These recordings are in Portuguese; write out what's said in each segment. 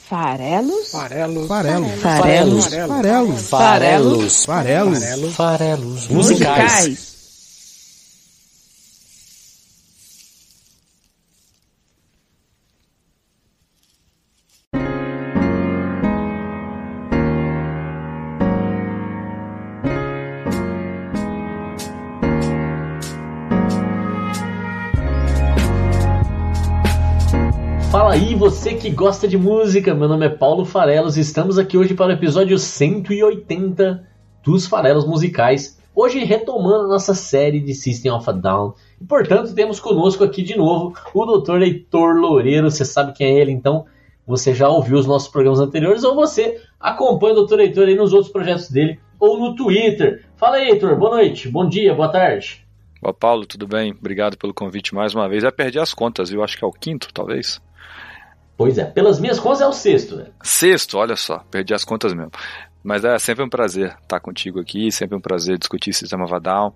Farelos? Farelos musicais. Fala aí, você que gosta de música, meu nome é Paulo Farelos e estamos aqui hoje para o episódio 180 dos Farelos Musicais. Hoje retomando a nossa série de System of a Down. E, portanto, temos conosco aqui de novo o Dr. Heitor Loureiro. Você sabe quem é ele, então você já ouviu os nossos programas anteriores ou você acompanha o Dr. Heitor aí nos outros projetos dele ou no Twitter. Fala aí, Heitor, boa noite, bom dia, boa tarde. Olá, Paulo, tudo bem? Obrigado pelo convite mais uma vez. Já perdi as contas, eu acho que é o quinto, talvez. Pois é, pelas minhas contas é o sexto, né? Sexto, olha só, perdi as contas mesmo. Mas é sempre um prazer estar contigo aqui, sempre um prazer discutir System of a Down.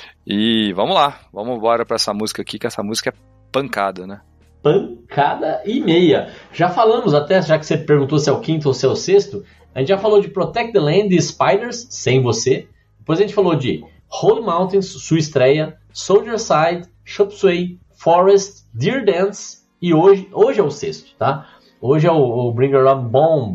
E vamos lá, vamos embora para essa música aqui, que essa música é pancada, né? Pancada e meia. Já falamos até, já que você perguntou se é o quinto ou se é o sexto, a gente já falou de Protect the Land e Spiders, Sem Você. Depois a gente falou de Holy Mountains, sua estreia, Soldier Side, Chop Suey, Forest, Dear Dance. E hoje é o sexto, tá? Hoje é o Bring Her On Bomb,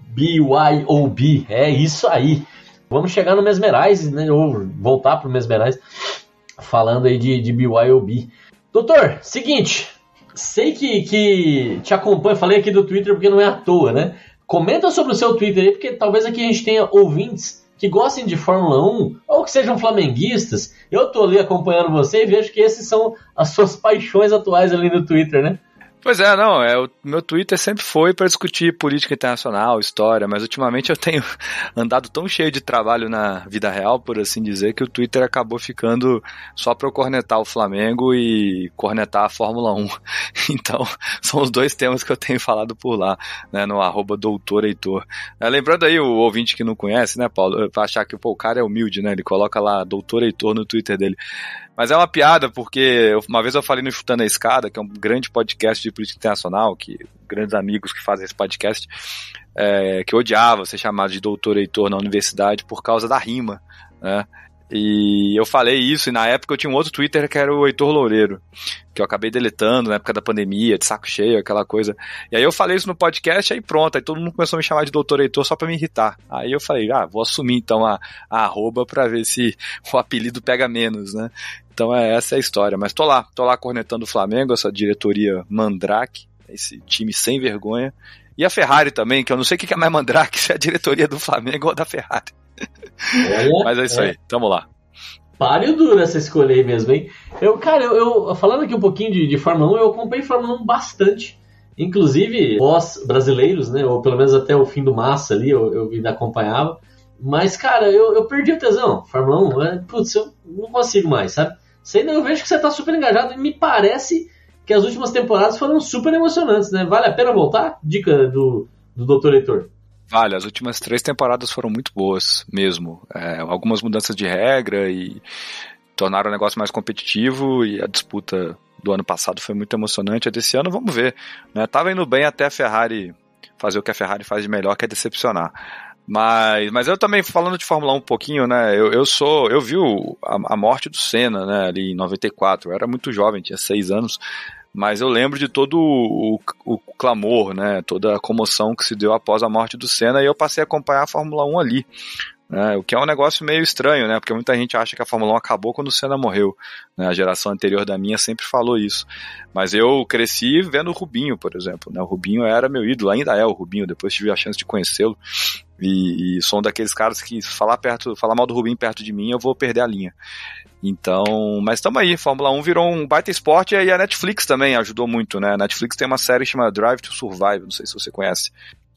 B-Y-O-B, é isso aí. Vamos chegar no Mesmerize, né? Ou voltar pro Mesmerize, falando aí de B-Y-O-B. Doutor, seguinte, sei que te acompanho, falei aqui do Twitter porque não é à toa, né? Comenta sobre o seu Twitter aí, porque talvez aqui a gente tenha ouvintes que gostem de Fórmula 1 ou que sejam flamenguistas. Eu tô ali acompanhando você e vejo que esses são as suas paixões atuais ali no Twitter, né? Pois é, não, o meu Twitter sempre foi para discutir política internacional, história, mas ultimamente eu tenho andado tão cheio de trabalho na vida real, por assim dizer, que o Twitter acabou ficando só para eu cornetar o Flamengo e cornetar a Fórmula 1. Então, são os dois temas que eu tenho falado por lá, né, no @doutorheitor. Lembrando aí o ouvinte que não conhece, né, Paulo, pra achar que o cara é humilde, né, ele coloca lá Doutor Heitor no Twitter dele. Mas é uma piada, porque uma vez eu falei no Chutando a Escada, que é um grande podcast de política internacional, que grandes amigos que fazem esse podcast, que eu odiava ser chamado de Doutor Heitor na universidade por causa da rima, né? E eu falei isso, e na época eu tinha um outro Twitter que era o Heitor Loureiro, que eu acabei deletando na época da pandemia, de saco cheio, aquela coisa. E aí eu falei isso no podcast, aí pronto, aí todo mundo começou a me chamar de Doutor Heitor só pra me irritar. Aí eu falei, vou assumir então a arroba pra ver se o apelido pega menos, né? Então essa é a história, mas tô lá cornetando o Flamengo, essa diretoria mandrake, esse time sem vergonha, e a Ferrari também, que eu não sei o que é mais mandrake, se é a diretoria do Flamengo ou da Ferrari. Olha, mas é isso aí, tamo lá. Páreo duro essa escolha aí mesmo, hein? Eu falando aqui um pouquinho de Fórmula 1, eu acompanhei Fórmula 1 bastante. Inclusive, nós brasileiros, né? Ou pelo menos até o fim do Massa ali, eu ainda acompanhava. Mas, cara, eu perdi o tesão. Fórmula 1, putz, eu não consigo mais, sabe? Sei, eu vejo que você tá super engajado e me parece que as últimas temporadas foram super emocionantes, né? Vale a pena voltar? Dica do Dr. Heitor. Vale, as últimas 3 temporadas foram muito boas mesmo. Algumas mudanças de regra e tornaram o negócio mais competitivo, e a disputa do ano passado foi muito emocionante. A desse ano, vamos ver, né? Tava indo bem até a Ferrari fazer o que a Ferrari faz de melhor, que é decepcionar. Mas eu também, falando de Fórmula 1 um pouquinho, né, eu vi a morte do Senna, né, ali em 94, eu era muito jovem, tinha 6 anos, mas eu lembro de todo o clamor, né, toda a comoção que se deu após a morte do Senna, e eu passei a acompanhar a Fórmula 1 ali, né, o que é um negócio meio estranho, né, porque muita gente acha que a Fórmula 1 acabou quando o Senna morreu, né, a geração anterior da minha sempre falou isso, mas eu cresci vendo o Rubinho, por exemplo, né, o Rubinho era meu ídolo, ainda é o Rubinho, depois tive a chance de conhecê-lo, e sou um daqueles caras que falar mal do Rubinho perto de mim, eu vou perder a linha. Então, mas estamos aí, Fórmula 1 virou um baita esporte, e a Netflix também ajudou muito, né? A Netflix tem uma série chamada Drive to Survive, não sei se você conhece,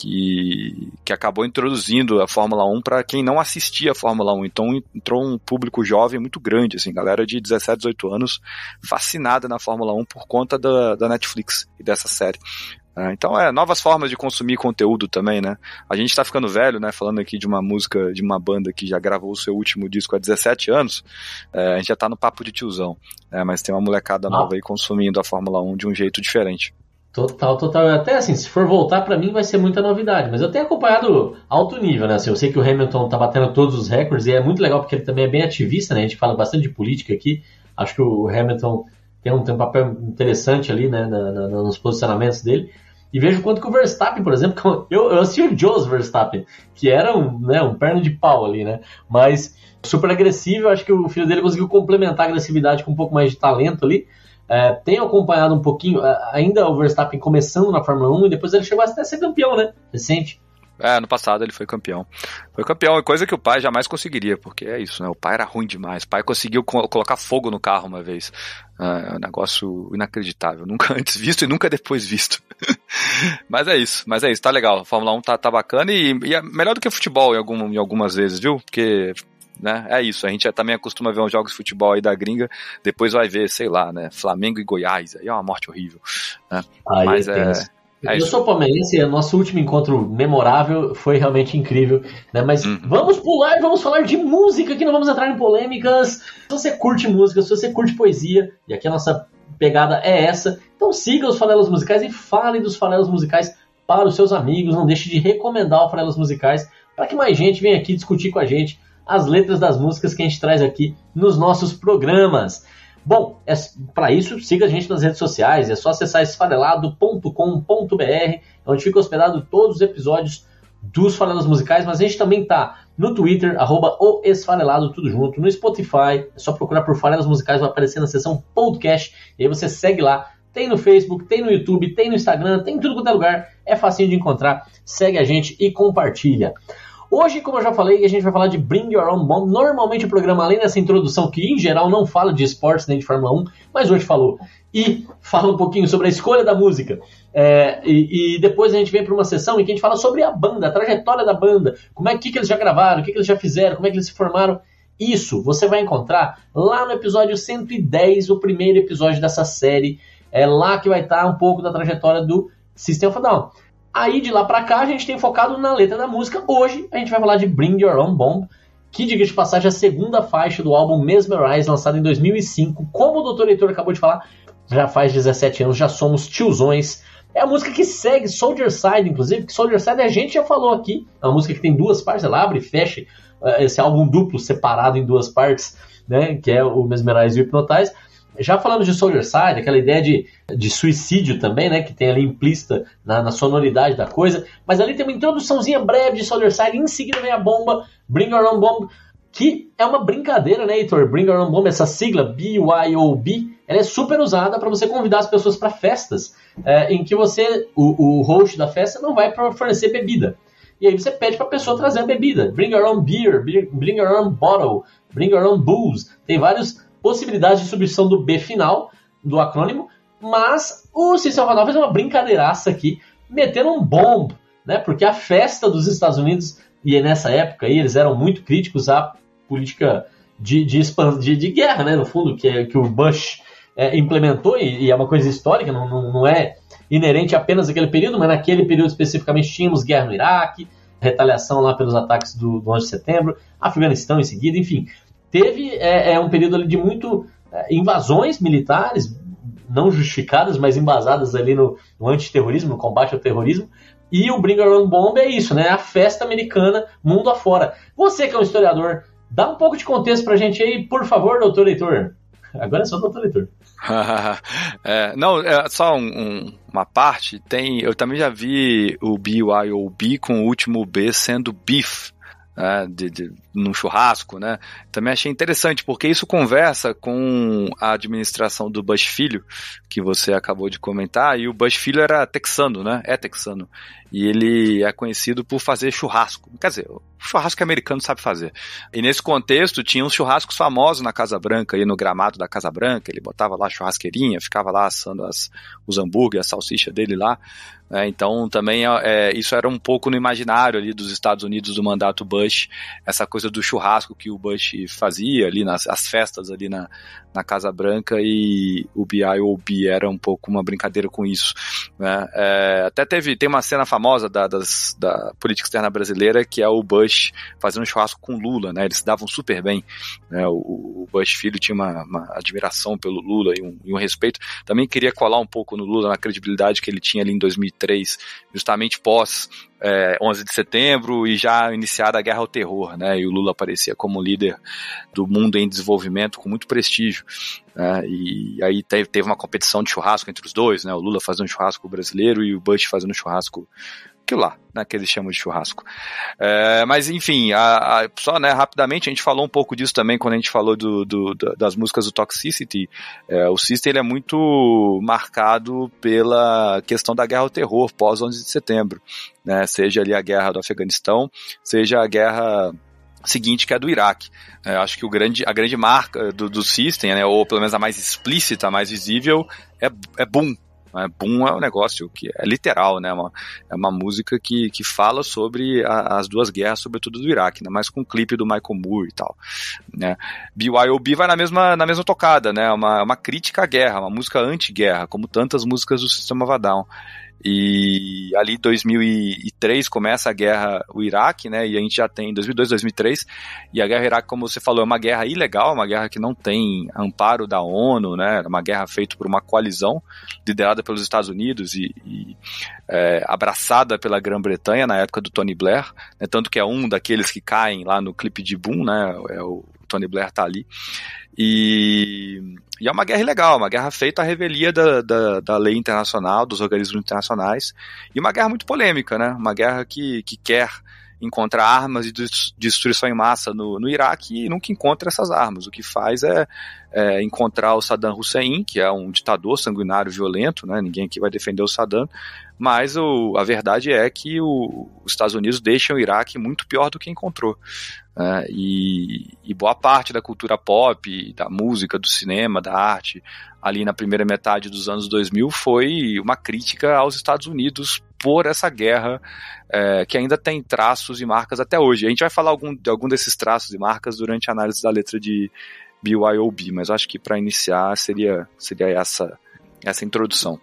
que acabou introduzindo a Fórmula 1 para quem não assistia a Fórmula 1, então entrou um público jovem muito grande, assim, galera de 17, 18 anos fascinada na Fórmula 1 por conta da Netflix e dessa série. Então novas formas de consumir conteúdo também, né? A gente tá ficando velho, né? Falando aqui de uma música, de uma banda que já gravou o seu último disco há 17 anos, a gente já tá no papo de tiozão, né? Mas tem uma molecada nova aí consumindo a Fórmula 1 de um jeito diferente. Total. Até assim, se for voltar, pra mim vai ser muita novidade. Mas eu tenho acompanhado alto nível, né? Assim, eu sei que o Hamilton tá batendo todos os recordes e é muito legal porque ele também é bem ativista, né? A gente fala bastante de política aqui. Acho que o Hamilton tem um papel interessante ali, né? Nos posicionamentos dele. E vejo quanto que o Verstappen, por exemplo, eu assisti o Jos Verstappen, que era um perna de pau ali, né? Mas super agressivo, acho que o filho dele conseguiu complementar a agressividade com um pouco mais de talento ali. Tenho acompanhado um pouquinho, ainda o Verstappen começando na Fórmula 1 e depois ele chegou até a ser campeão, né? Recente. No passado ele foi campeão. Foi campeão, coisa que o pai jamais conseguiria, porque é isso, né? O pai era ruim demais. O pai conseguiu colocar fogo no carro uma vez. É um negócio inacreditável. Nunca antes visto e nunca depois visto. Mas é isso, tá legal. A Fórmula 1 tá bacana e é melhor do que futebol em algumas vezes, viu? Porque... né? É isso, a gente também acostuma ver uns jogos de futebol aí da gringa, depois vai ver, sei lá, né, Flamengo e Goiás, aí é uma morte horrível, né? Mas eu sou palmeirense e o nosso último encontro memorável foi realmente incrível, né? Mas vamos pular e vamos falar de música, que não vamos entrar em polêmicas. Se você curte música, se você curte poesia, e aqui a nossa pegada é essa, então siga os Farelas Musicais e fale dos Farelas Musicais para os seus amigos, não deixe de recomendar o Farelas Musicais para que mais gente venha aqui discutir com a gente as letras das músicas que a gente traz aqui nos nossos programas. Bom, para isso, siga a gente nas redes sociais, é só acessar esfarelado.com.br, onde fica hospedado todos os episódios dos Farelas Musicais, mas a gente também tá no Twitter, @oesfarelado, tudo junto, no Spotify, é só procurar por Farelas Musicais, vai aparecer na seção podcast, e aí você segue lá, tem no Facebook, tem no YouTube, tem no Instagram, tem em tudo quanto é lugar, é facinho de encontrar, segue a gente e compartilha. Hoje, como eu já falei, a gente vai falar de Bring Your Own Bomb. Normalmente o programa, além dessa introdução, que em geral não fala de esportes nem de Fórmula 1, mas hoje falou. E fala um pouquinho sobre a escolha da música. E depois a gente vem para uma sessão em que a gente fala sobre a banda, a trajetória da banda, como que eles já gravaram, o que eles já fizeram, como é que eles se formaram. Isso você vai encontrar lá no episódio 110, o primeiro episódio dessa série. É lá que vai estar um pouco da trajetória do System of a Down. Aí de lá pra cá a gente tem focado na letra da música. Hoje a gente vai falar de Bring Your Own Bomb, que, diga de passagem, é a segunda faixa do álbum Mesmerize, lançado em 2005. Como o Dr. Heitor acabou de falar, já faz 17 anos, já somos tiozões. É a música que segue Soldier Side, inclusive, que Soldier Side a gente já falou aqui. É uma música que tem duas partes, ela abre e fecha esse álbum duplo separado em duas partes, né, que é o Mesmerize e o Hypnotize. Já falamos de Soldier Side, aquela ideia de suicídio também, né, que tem ali implícita na sonoridade da coisa, mas ali tem uma introduçãozinha breve de Soldier Side, em seguida vem a bomba, Bring Your Own Bomb, que é uma brincadeira, né, Heitor? Bring Your Own Bomb, essa sigla BYOB, ela é super usada para você convidar as pessoas para festas, em que você, o host da festa, não vai fornecer bebida. E aí você pede para a pessoa trazer a bebida. Bring your own beer, bring your own bottle, bring your own booze. Tem várias possibilidades de substituição do B final, do acrônimo, mas o System of a Down fez uma brincadeiraça aqui, metendo um bomb, né? Porque a festa dos Estados Unidos, e nessa época aí, eles eram muito críticos à política de guerra, né? No fundo, que o Bush implementou, e é uma coisa histórica, não é inerente apenas àquele período, mas naquele período especificamente tínhamos guerra no Iraque, retaliação lá pelos ataques do 11 de setembro, Afeganistão em seguida, enfim. Teve um período ali de muito invasões militares, não justificadas, mas embasadas ali no antiterrorismo, no combate ao terrorismo. E o Bring Your Own Bomb é isso, né? A festa americana, mundo afora. Você que é um historiador, dá um pouco de contexto pra gente aí, por favor, doutor Heitor. Agora é só doutor Heitor. Só uma parte. Eu também já vi o BYOB com o último B sendo beef. Num churrasco, né? Também achei interessante, porque isso conversa com a administração do Bush Filho, que você acabou de comentar, e o Bush Filho era texano, né? É texano. E ele é conhecido por fazer churrasco. Quer dizer, o churrasco que americano sabe fazer. E nesse contexto, tinha uns churrascos famosos na Casa Branca, aí no gramado da Casa Branca, ele botava lá a churrasqueirinha, ficava lá assando os hambúrguer, a salsicha dele lá. Então também isso era um pouco no imaginário ali dos Estados Unidos do mandato Bush, essa coisa do churrasco que o Bush fazia ali as festas ali na Casa Branca, e o BIOB era um pouco uma brincadeira com isso, né? Até tem uma cena famosa da política externa brasileira, que é o Bush fazendo um churrasco com Lula, né? Eles se davam super bem, né? O Bush filho tinha uma admiração pelo Lula e um respeito. Também queria colar um pouco no Lula, na credibilidade que ele tinha ali em 2003, justamente pós 11 de setembro e já iniciada a guerra ao terror, né? E o Lula aparecia como líder do mundo em desenvolvimento com muito prestígio, né? E aí teve uma competição de churrasco entre os dois, né? O Lula fazendo um churrasco brasileiro e o Bush fazendo um churrasco aquilo lá, né, que eles chamam de churrasco. Mas enfim, só, né, rapidamente, a gente falou um pouco disso também quando a gente falou das músicas do Toxicity. O System, ele é muito marcado pela questão da guerra ao terror pós 11 de setembro, né, seja ali a guerra do Afeganistão, seja a guerra seguinte, que é do Iraque. Acho que a grande marca do System, né, ou pelo menos a mais explícita, a mais visível, é Boom. Boom é um negócio que é literal, né? É uma música que fala sobre as duas guerras, sobretudo do Iraque, né? Mas com o clipe do Michael Moore e tal, né? BYOB vai na mesma tocada, né? Uma crítica à guerra, uma música anti-guerra, como tantas músicas do System of a Down. E ali em 2003 começa a guerra, o Iraque, né, e a gente já tem 2002, 2003, e a guerra Iraque, como você falou, é uma guerra ilegal, uma guerra que não tem amparo da ONU, né, é uma guerra feita por uma coalizão liderada pelos Estados Unidos e abraçada pela Grã-Bretanha na época do Tony Blair, né, tanto que é um daqueles que caem lá no clipe de Boom, né, o Tony Blair tá ali. E é uma guerra ilegal, uma guerra feita à revelia da lei internacional, dos organismos internacionais, e uma guerra muito polêmica, né? Uma guerra que quer encontrar armas de destruição em massa no Iraque e nunca encontra essas armas. O que faz é encontrar o Saddam Hussein, que é um ditador sanguinário, violento, né? Ninguém aqui vai defender o Saddam, mas a verdade é que os Estados Unidos deixam o Iraque muito pior do que encontrou. E boa parte da cultura pop, da música, do cinema, da arte, ali na primeira metade dos anos 2000, foi uma crítica aos Estados Unidos por essa guerra, que ainda tem traços e marcas até hoje. A gente vai falar de algum desses traços e marcas durante a análise da letra de BYOB, mas acho que para iniciar seria essa introdução.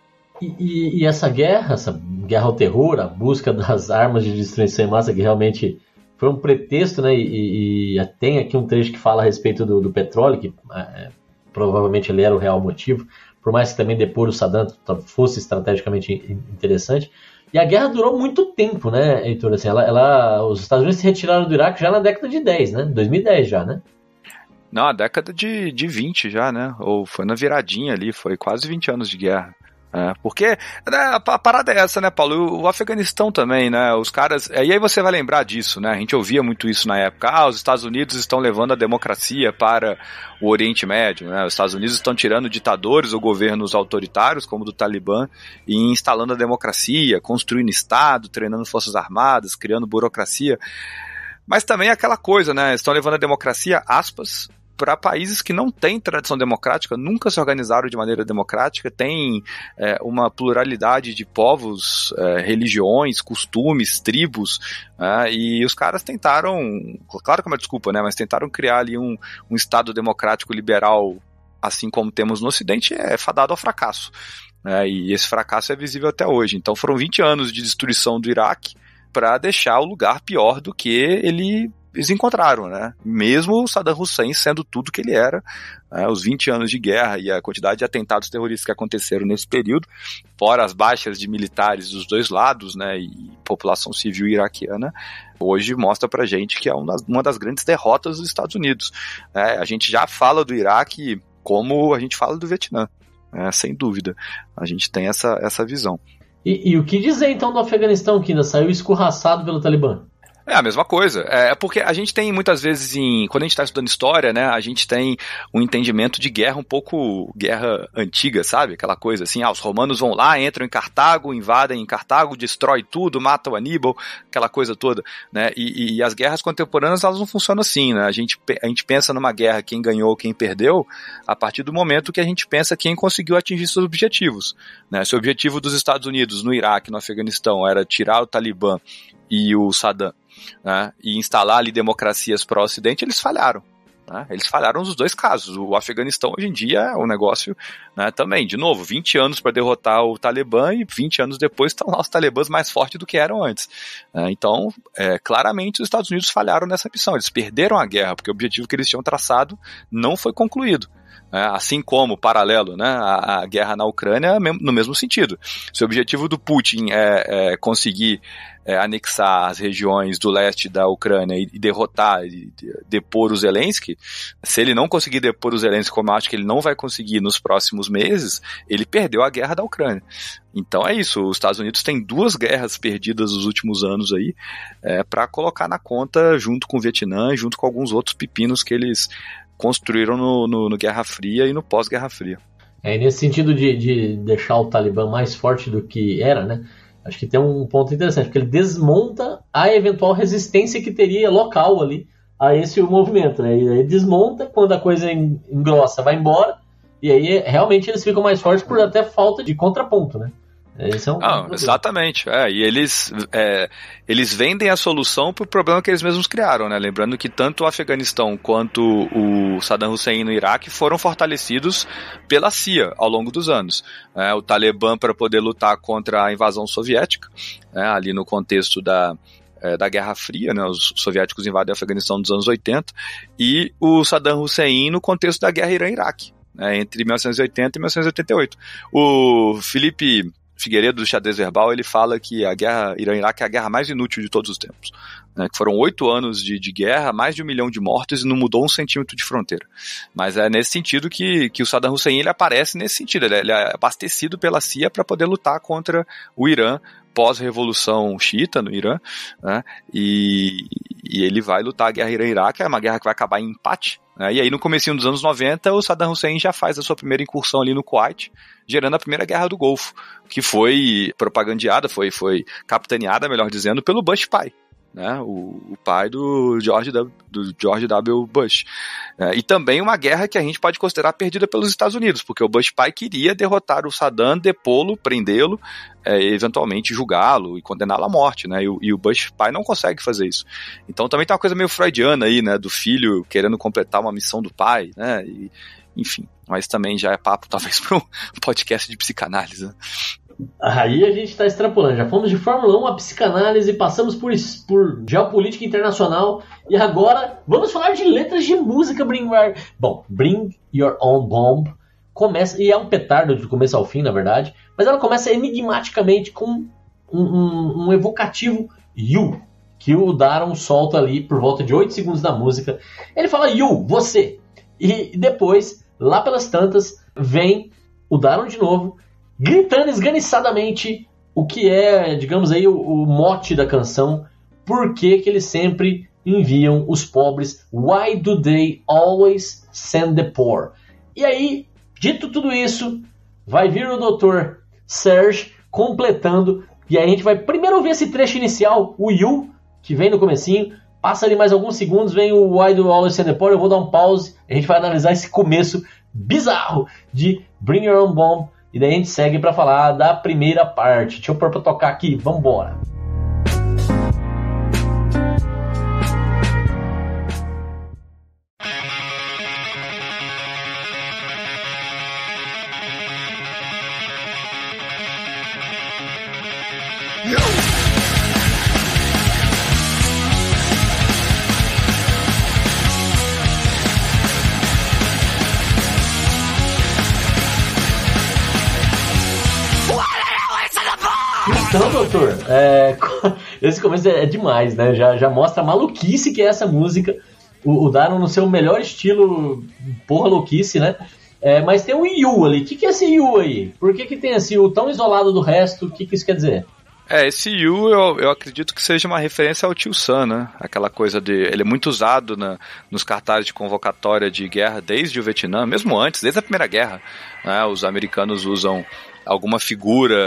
E essa guerra ao terror, a busca das armas de destruição em massa, que realmente foi um pretexto, né? E tem aqui um trecho que fala a respeito do petróleo, que provavelmente ele era o real motivo, por mais que também depor o Saddam fosse estrategicamente interessante. E a guerra durou muito tempo, né, Heitor? Assim, os Estados Unidos se retiraram do Iraque já na década de 10, né? 2010 já, né? Não, a década de 20 já, né? Ou foi na viradinha ali, foi quase 20 anos de guerra. Porque a parada é essa, né, Paulo? O Afeganistão também, né? Os caras. E aí você vai lembrar disso, né? A gente ouvia muito isso na época. Os Estados Unidos estão levando a democracia para o Oriente Médio, né? Os Estados Unidos estão tirando ditadores ou governos autoritários, como o do Talibã, e instalando a democracia, construindo Estado, treinando forças armadas, criando burocracia. Mas também aquela coisa, né? Estão levando a democracia, aspas, para países que não têm tradição democrática, nunca se organizaram de maneira democrática, tem uma pluralidade de povos, religiões, costumes, tribos, e os caras tentaram, claro que é uma desculpa, né, mas tentaram criar ali um Estado democrático liberal, assim como temos no Ocidente, fadado ao fracasso, e esse fracasso é visível até hoje. Então foram 20 anos de destruição do Iraque para deixar o lugar pior do que eles encontraram, né? Mesmo o Saddam Hussein sendo tudo que ele era, os 20 anos de guerra e a quantidade de atentados terroristas que aconteceram nesse período, fora as baixas de militares dos dois lados, né, e população civil iraquiana, hoje mostra pra gente que é uma das grandes derrotas dos Estados Unidos. A gente já fala do Iraque como a gente fala do Vietnã, sem dúvida. A gente tem essa visão. E o que dizer então do Afeganistão, que ainda saiu escorraçado pelo Talibã? É a mesma coisa, porque a gente tem muitas vezes, quando a gente está estudando história, né, a gente tem um entendimento de guerra um pouco guerra antiga, sabe? Aquela coisa assim, os romanos vão lá, entram em Cartago, invadem em Cartago, destrói tudo, matam Aníbal, aquela coisa toda, né? E as guerras contemporâneas, elas não funcionam assim, né? A gente pensa numa guerra, quem ganhou, quem perdeu, a partir do momento que a gente pensa quem conseguiu atingir seus objetivos, né? Se o objetivo dos Estados Unidos no Iraque, no Afeganistão, era tirar o Talibã e o Saddam, né, e instalar ali democracias pró-Ocidente, eles falharam. né? Eles falharam nos dois casos. O Afeganistão hoje em dia é um negócio, né, também, de novo, 20 anos para derrotar o Talibã e 20 anos depois estão lá os talibãs mais fortes do que eram antes. Então, claramente os Estados Unidos falharam nessa missão. Eles perderam a guerra, porque o objetivo que eles tinham traçado não foi concluído. Assim como, paralelo, né, a guerra na Ucrânia, no mesmo sentido. Se o objetivo do Putin é conseguir anexar as regiões do leste da Ucrânia e derrotar e depor o Zelensky, se ele não conseguir depor o Zelensky, como eu acho que ele não vai conseguir nos próximos meses, ele perdeu a guerra da Ucrânia. Então é isso, os Estados Unidos têm 2 guerras perdidas nos últimos anos aí, para colocar na conta junto com o Vietnã, junto com alguns outros pepinos que eles construíram no Guerra Fria e no pós-Guerra Fria. Nesse sentido de deixar o Talibã mais forte do que era, né? Acho que tem um ponto interessante, porque ele desmonta a eventual resistência que teria local ali a esse movimento, né? E aí desmonta, quando a coisa engrossa, vai embora, e aí realmente eles ficam mais fortes por até falta de contraponto, né? Esse é exatamente. E eles vendem a solução para o problema que eles mesmos criaram, né? Lembrando que tanto o Afeganistão quanto o Saddam Hussein no Iraque foram fortalecidos pela CIA ao longo dos anos. O Talibã para poder lutar contra a invasão soviética, ali no contexto da Guerra Fria, né? Os soviéticos invadem o Afeganistão nos anos 80, e o Saddam Hussein no contexto da Guerra Irã-Iraque, entre 1980 e 1988. O Felipe Figueiredo, do Xadrez Verbal, ele fala que a guerra Irã-Iraque é a guerra mais inútil de todos os tempos, né? Que foram 8 anos de guerra, mais de 1 milhão de mortos e não mudou 1 centímetro de fronteira. Mas é nesse sentido que o Saddam Hussein ele aparece nesse sentido, ele é abastecido pela CIA para poder lutar contra o Irã pós-revolução xiita no Irã, né? E ele vai lutar a guerra Irã-Iraque, é uma guerra que vai acabar em empate, né? E aí no comecinho dos anos 90 o Saddam Hussein já faz a sua primeira incursão ali no Kuwait, gerando a primeira guerra do Golfo, que foi propagandeada, foi capitaneada, melhor dizendo, pelo Bush pai, né? O pai do George W. Bush. E também uma guerra que a gente pode considerar perdida pelos Estados Unidos, porque o Bush pai queria derrotar o Saddam, depô-lo, prendê-lo, eventualmente julgá-lo e condená-lo à morte, né? E o Bush pai não consegue fazer isso. Então também tem uma coisa meio freudiana aí, né? Do filho querendo completar uma missão do pai, né? Enfim, mas também já é papo talvez para um podcast de psicanálise, né? Aí a gente está extrapolando, já fomos de Fórmula 1 a psicanálise, passamos por geopolítica internacional e agora vamos falar de letras de música. Bring Your Own Bomb começa, e é um petardo de começo ao fim, na verdade, mas ela começa enigmaticamente com um evocativo You, que o Daron solta ali por volta de 8 segundos da música. Ele fala You, você, e depois, lá pelas tantas, vem o Daron de novo, gritando esganiçadamente o que é, digamos aí, o mote da canção. Por que eles sempre enviam os pobres? Why do they always send the poor? E aí, dito tudo isso, vai vir o Dr. Serge completando, e aí a gente vai primeiro ouvir esse trecho inicial, o You, que vem no comecinho, passa ali mais alguns segundos, vem o Why do they always send the poor, eu vou dar um pause, a gente vai analisar esse começo bizarro de Bring Your Own Bomb. E daí a gente segue para falar da primeira parte. Deixa eu pôr para tocar aqui, vambora. Então, doutor, esse começo é demais, né? Já mostra a maluquice que é essa música. O Daron no seu melhor estilo, porra louquice, né? Mas tem um You ali. O que é esse You aí? Por que tem esse You tão isolado do resto? O que isso quer dizer? Esse You eu acredito que seja uma referência ao Tio Sam, né? Aquela coisa de... Ele é muito usado nos cartazes de convocatória de guerra desde o Vietnã, mesmo antes, desde a Primeira Guerra, né? Os americanos usam alguma figura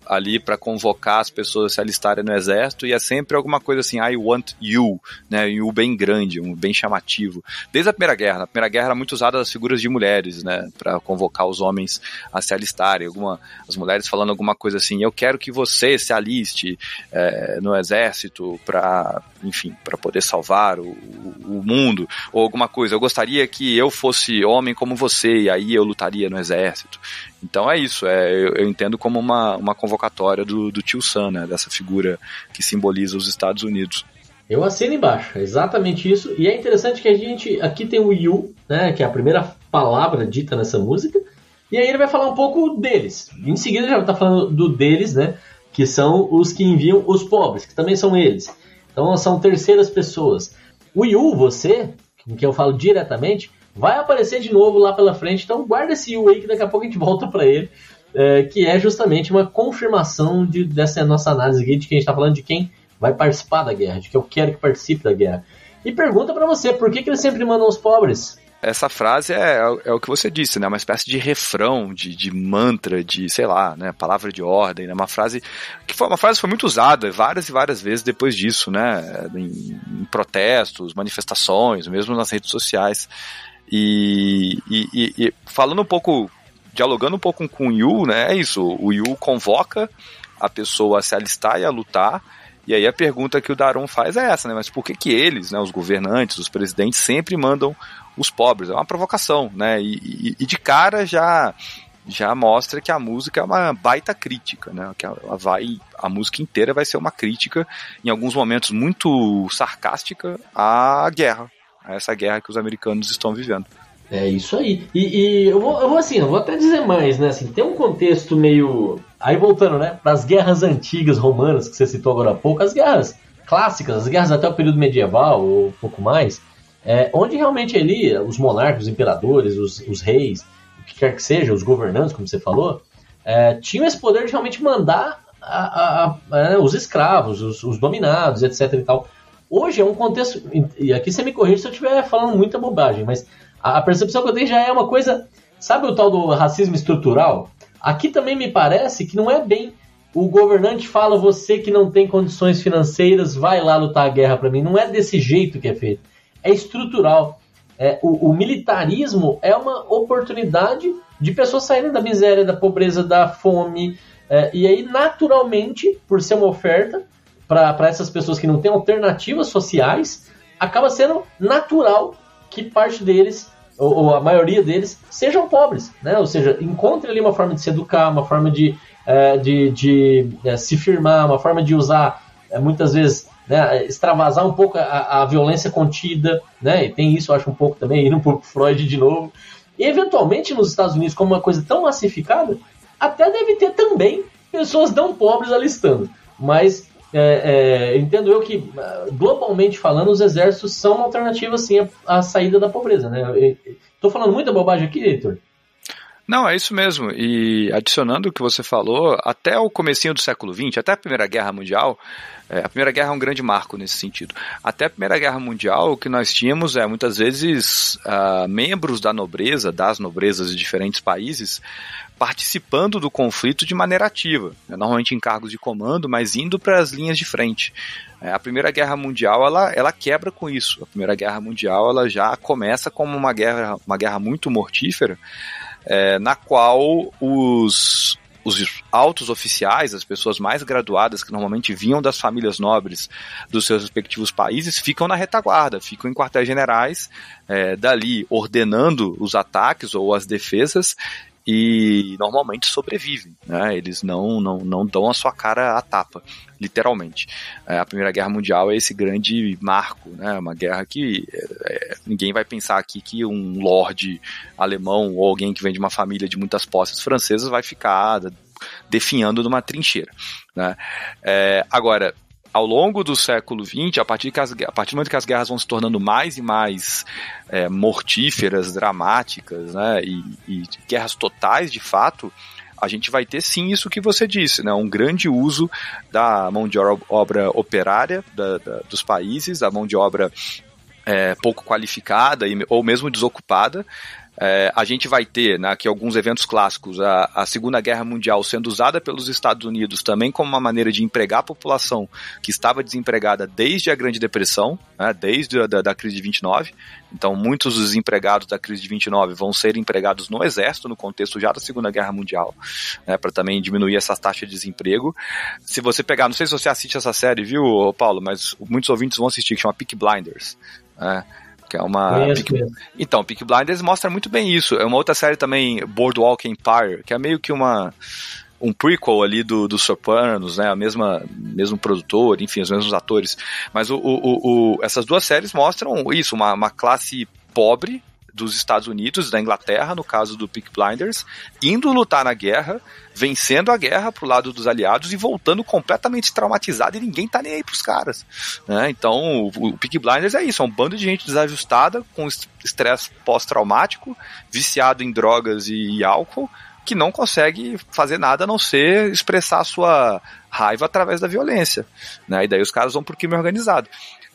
ali para convocar as pessoas a se alistarem no exército, e é sempre alguma coisa assim, I want you, né, you bem grande, bem chamativo. Desde a Primeira Guerra. Na Primeira Guerra era muito usada as figuras de mulheres, né, para convocar os homens a se alistarem. As mulheres falando alguma coisa assim, eu quero que você se aliste no exército para, enfim, para poder salvar o mundo, ou alguma coisa, eu gostaria que eu fosse homem como você, e aí eu lutaria no exército. Então é isso, eu entendo como uma convocatória do Tio Sam, né, dessa figura que simboliza os Estados Unidos. Eu assino embaixo, é exatamente isso, e é interessante que a gente, aqui tem o You, né, que é a primeira palavra dita nessa música, e aí ele vai falar um pouco deles, em seguida ele já está falando do deles, né, que são os que enviam os pobres, que também são eles, então são terceiras pessoas. O You, você, com quem eu falo diretamente, vai aparecer de novo lá pela frente, então guarda esse You aí que daqui a pouco a gente volta para ele, que é justamente uma confirmação dessa nossa análise aqui, de que a gente está falando de quem vai participar da guerra, de que eu quero que participe da guerra. E pergunta para você, por que eles sempre mandam os pobres? Essa frase é o que você disse, né? Uma espécie de refrão, de mantra, de, sei lá, né? Palavra de ordem, né? Uma frase que foi muito usada várias e várias vezes depois disso, né? Em protestos, manifestações, mesmo nas redes sociais. E falando um pouco, dialogando um pouco com o Yu, né? É isso, o Yu convoca a pessoa a se alistar e a lutar. E aí a pergunta que o Daron faz é essa, né? Mas por que eles, né, os governantes, os presidentes, sempre mandam os pobres? É uma provocação, né? E de cara já mostra que a música é uma baita crítica, né? Que a música inteira vai ser uma crítica, em alguns momentos muito sarcástica, à guerra, a essa guerra que os americanos estão vivendo. É isso aí. E eu vou até dizer mais, né? Assim, tem um contexto meio... Aí voltando, né? Para as guerras antigas romanas que você citou agora há pouco, as guerras clássicas, as guerras até o período medieval ou um pouco mais, onde realmente ali os monarcas, os imperadores, os reis, o que quer que seja, os governantes, como você falou, tinham esse poder de realmente mandar os escravos, os dominados, etc. e tal. Hoje é um contexto... E aqui você me corrige se eu estiver falando muita bobagem, mas a percepção que eu tenho já é uma coisa... Sabe o tal do racismo estrutural? Aqui também me parece que não é bem o governante fala, você que não tem condições financeiras, vai lá lutar a guerra para mim. Não é desse jeito que é feito. É estrutural. O militarismo é uma oportunidade de pessoas saírem da miséria, da pobreza, da fome. E aí, naturalmente, por ser uma oferta para essas pessoas que não têm alternativas sociais, acaba sendo natural que parte deles, ou a maioria deles, sejam pobres, né? Ou seja, encontre ali uma forma de se educar, uma forma de se firmar, uma forma de usar, muitas vezes, né, extravasar um pouco a violência contida, né? E tem isso, eu acho, um pouco também, indo um pouco Freud de novo. E, eventualmente, nos Estados Unidos, como uma coisa tão massificada, até deve ter também pessoas não pobres alistando. Mas... entendo eu que, globalmente falando, os exércitos são uma alternativa, sim, à saída da pobreza, né? Estou falando muita bobagem aqui, Heitor? Não, é isso mesmo. E adicionando o que você falou, até o comecinho do século XX, até a Primeira Guerra Mundial, a Primeira Guerra é um grande marco nesse sentido. Até a Primeira Guerra Mundial, o que nós tínhamos muitas vezes, membros das nobrezas de diferentes países, participando do conflito de maneira ativa, né? Normalmente em cargos de comando, mas indo para as linhas de frente. A Primeira Guerra Mundial ela quebra com isso. A Primeira Guerra Mundial ela já começa como uma guerra muito mortífera, na qual os altos oficiais, as pessoas mais graduadas, que normalmente vinham das famílias nobres dos seus respectivos países, ficam na retaguarda, ficam em quartéis generais, dali ordenando os ataques ou as defesas, e normalmente sobrevivem, né? Eles não dão a sua cara à tapa, literalmente. A Primeira Guerra Mundial é esse grande marco, né? Uma guerra que ninguém vai pensar aqui que um lorde alemão ou alguém que vem de uma família de muitas posses francesas vai ficar definhando numa trincheira, né? Agora, ao longo do século XX, a partir do momento que as guerras vão se tornando mais e mais mortíferas, dramáticas, né, e guerras totais, de fato, a gente vai ter sim isso que você disse, né, um grande uso da mão de obra operária dos países, da mão de obra pouco qualificada ou mesmo desocupada, a gente vai ter, né, aqui alguns eventos clássicos, a Segunda Guerra Mundial sendo usada pelos Estados Unidos também como uma maneira de empregar a população que estava desempregada desde a Grande Depressão, né, desde a crise de 29. Então, muitos dos empregados da crise de 29 vão ser empregados no Exército, no contexto já da Segunda Guerra Mundial, né, para também diminuir essa taxa de desemprego. Se você pegar, não sei se você assiste essa série, viu, Paulo, mas muitos ouvintes vão assistir, que chama Peaky Blinders, né? Que é uma... Então, Peaky Blinders mostra muito bem isso. É uma outra série também, Boardwalk Empire, que é meio que um prequel ali do Sopranos, né? Mesmo produtor, enfim, os mesmos atores. Mas essas duas séries mostram isso, uma classe pobre dos Estados Unidos, da Inglaterra, no caso do Peaky Blinders, indo lutar na guerra, vencendo a guerra pro lado dos aliados e voltando completamente traumatizado, e ninguém tá nem aí pros caras, né? Então o Peaky Blinders é isso, é um bando de gente desajustada, com estresse pós-traumático, viciado em drogas e álcool, que não consegue fazer nada a não ser expressar a sua raiva através da violência, né? E daí os caras vão pro crime organizado.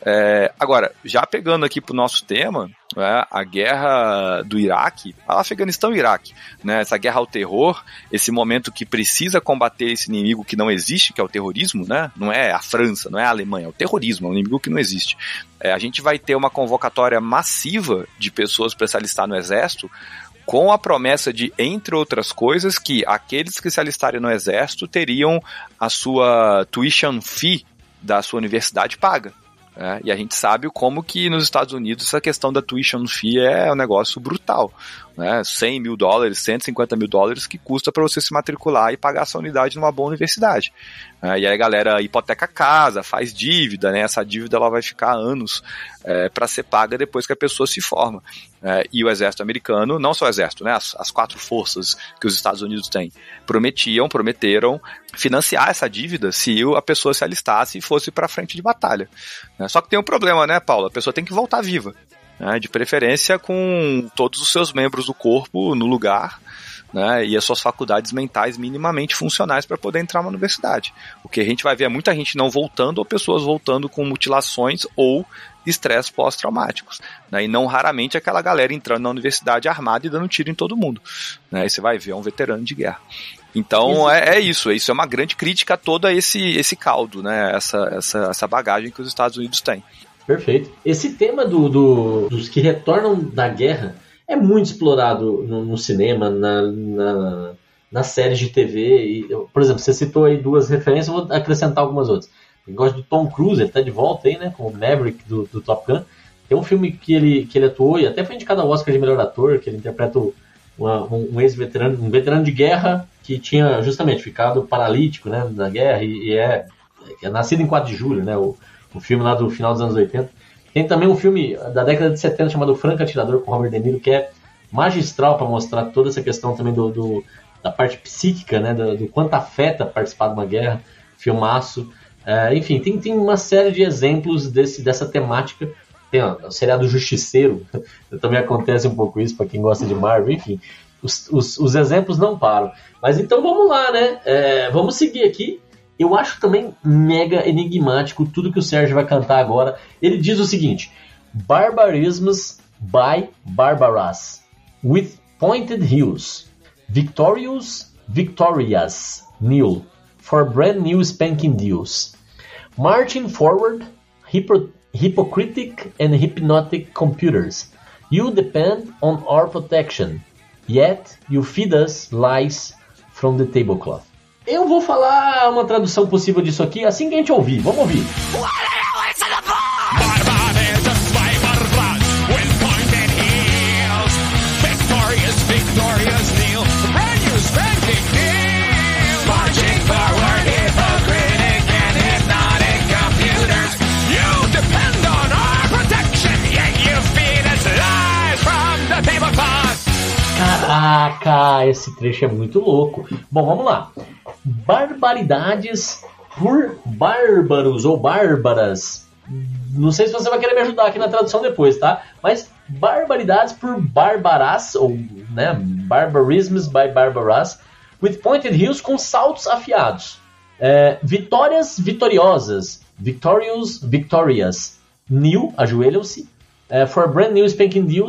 Agora, já pegando aqui pro nosso tema, né, a guerra do Iraque, Afeganistão e Iraque, né, essa guerra ao terror, esse momento que precisa combater esse inimigo que não existe, que é o terrorismo, né, não é a França, não é a Alemanha, é o terrorismo, é um inimigo que não existe. A gente vai ter uma convocatória massiva de pessoas para se alistar no exército, com a promessa de, entre outras coisas, que aqueles que se alistarem no exército teriam a sua tuition fee da sua universidade paga. E a gente sabe como que nos Estados Unidos essa questão da tuition fee é um negócio brutal, né? $100 mil, $150 mil que custa para você se matricular e pagar essa unidade numa boa universidade. E aí a galera hipoteca a casa, faz dívida, né? Essa dívida ela vai ficar anos para ser paga depois que a pessoa se forma. E o exército americano, não só o exército, né? As 4 forças que os Estados Unidos têm, prometeram financiar essa dívida se a pessoa se alistasse e fosse para frente de batalha. Só que tem um problema, né, Paulo? A pessoa tem que voltar viva, né? De preferência com todos os seus membros do corpo no lugar, né, e as suas faculdades mentais minimamente funcionais para poder entrar na universidade. O que a gente vai ver é muita gente não voltando, ou pessoas voltando com mutilações ou estresse pós-traumáticos, né, e não raramente aquela galera entrando na universidade armada e dando tiro em todo mundo, né, e você vai ver um veterano de guerra. Então isso é uma grande crítica a todo esse caldo, né, essa bagagem que os Estados Unidos têm. Perfeito. Esse tema dos que retornam da guerra é muito explorado no cinema, nas séries de TV. Por exemplo, você citou aí 2 referências, eu vou acrescentar algumas outras. Eu gosto do Tom Cruise, ele tá de volta aí, né, com o Maverick do Top Gun. Tem um filme que ele atuou e até foi indicado ao Oscar de melhor ator, que ele interpreta um ex-veterano, um veterano de guerra que tinha justamente ficado paralítico, né, na guerra e é nascido em 4 de julho, né, o filme lá do final dos anos 80. Tem também um filme da década de 70 chamado Franco Atirador, com Robert De Niro, que é magistral para mostrar toda essa questão também da parte psíquica, né, do quanto afeta participar de uma guerra, filmaço. Enfim, tem uma série de exemplos dessa temática. Tem o seriado Justiceiro, também acontece um pouco isso para quem gosta de Marvel, enfim. Os exemplos não param. Mas então vamos lá, né? Vamos seguir aqui. Eu acho também mega enigmático tudo que o Sérgio vai cantar agora. Ele diz o seguinte: Barbarisms by Barbaras, with pointed heels, victorious, nil, for brand new spanking deals, marching forward, hypocritic and hypnotic computers, you depend on our protection, yet you feed us lies from the tablecloth. Eu vou falar uma tradução possível disso aqui assim que a gente ouvir. Vamos ouvir. Caraca, esse trecho é muito louco. Bom, vamos lá. Barbaridades por bárbaros ou bárbaras. Não sei se você vai querer me ajudar aqui na tradução depois, tá? Mas barbaridades por barbaras, ou né, barbarisms by barbaras, with pointed heels, com saltos afiados. Vitórias vitoriosas, victorious, nil, ajoelham-se, for brand new spanking deals,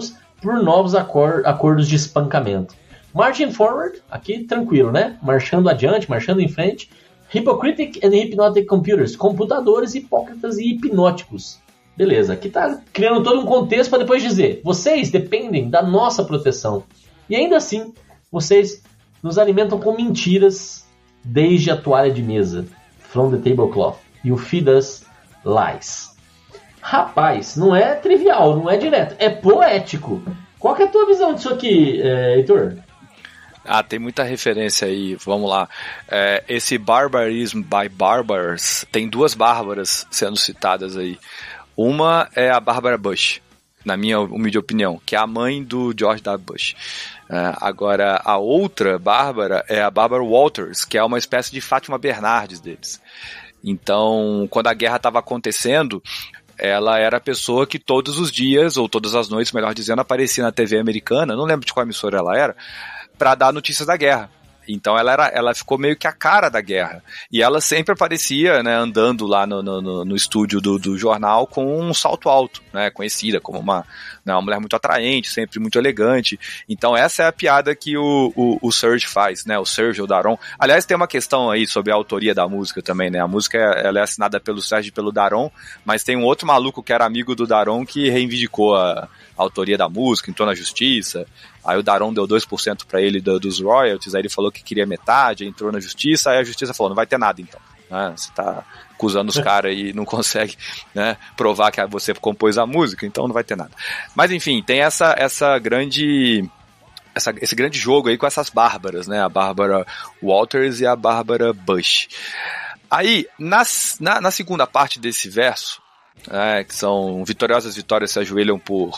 por novos acordos de espancamento. Marching forward, aqui tranquilo, né? Marchando adiante, marchando em frente. Hypocritic and hypnotic computers, computadores hipócritas e hipnóticos. Beleza, aqui tá criando todo um contexto para depois dizer: vocês dependem da nossa proteção. E ainda assim, vocês nos alimentam com mentiras desde a toalha de mesa, from the tablecloth. You feed us lies. Rapaz, não é trivial, não é direto, é poético. Qual que é a tua visão disso aqui, Heitor? Tem muita referência aí, vamos lá. Esse Barbarism by Barbars, tem duas Bárbaras sendo citadas aí. Uma é a Barbara Bush, na minha humilde opinião, que é a mãe do George W. Bush. Agora, a outra Bárbara é a Barbara Walters, que é uma espécie de Fátima Bernardes deles. Então, quando a guerra estava acontecendo, ela era a pessoa que todos os dias, ou todas as noites, melhor dizendo, aparecia na TV americana, não lembro de qual emissora ela era, para dar notícias da guerra. Então ela ficou meio que a cara da guerra. E ela sempre aparecia, né, andando lá no estúdio do jornal com um salto alto, né, conhecida como uma mulher muito atraente, sempre muito elegante. Então essa é a piada que o Serge faz, né, o Serge, o Daron. Aliás, tem uma questão aí sobre a autoria da música também, né, a música ela é assinada pelo Serge e pelo Daron, mas tem um outro maluco que era amigo do Daron que reivindicou a autoria da música, entrou na justiça. Aí o Daron deu 2% pra ele dos royalties, aí ele falou que queria metade, entrou na justiça, aí a justiça falou, não vai ter nada então. Né? Você tá acusando os caras e não consegue, né, provar que você compôs a música, então não vai ter nada. Mas enfim, tem esse grande jogo aí com essas Bárbaras, né? A Barbara Walters e a Barbara Bush. Aí, na segunda parte desse verso, que são vitoriosas vitórias se ajoelham por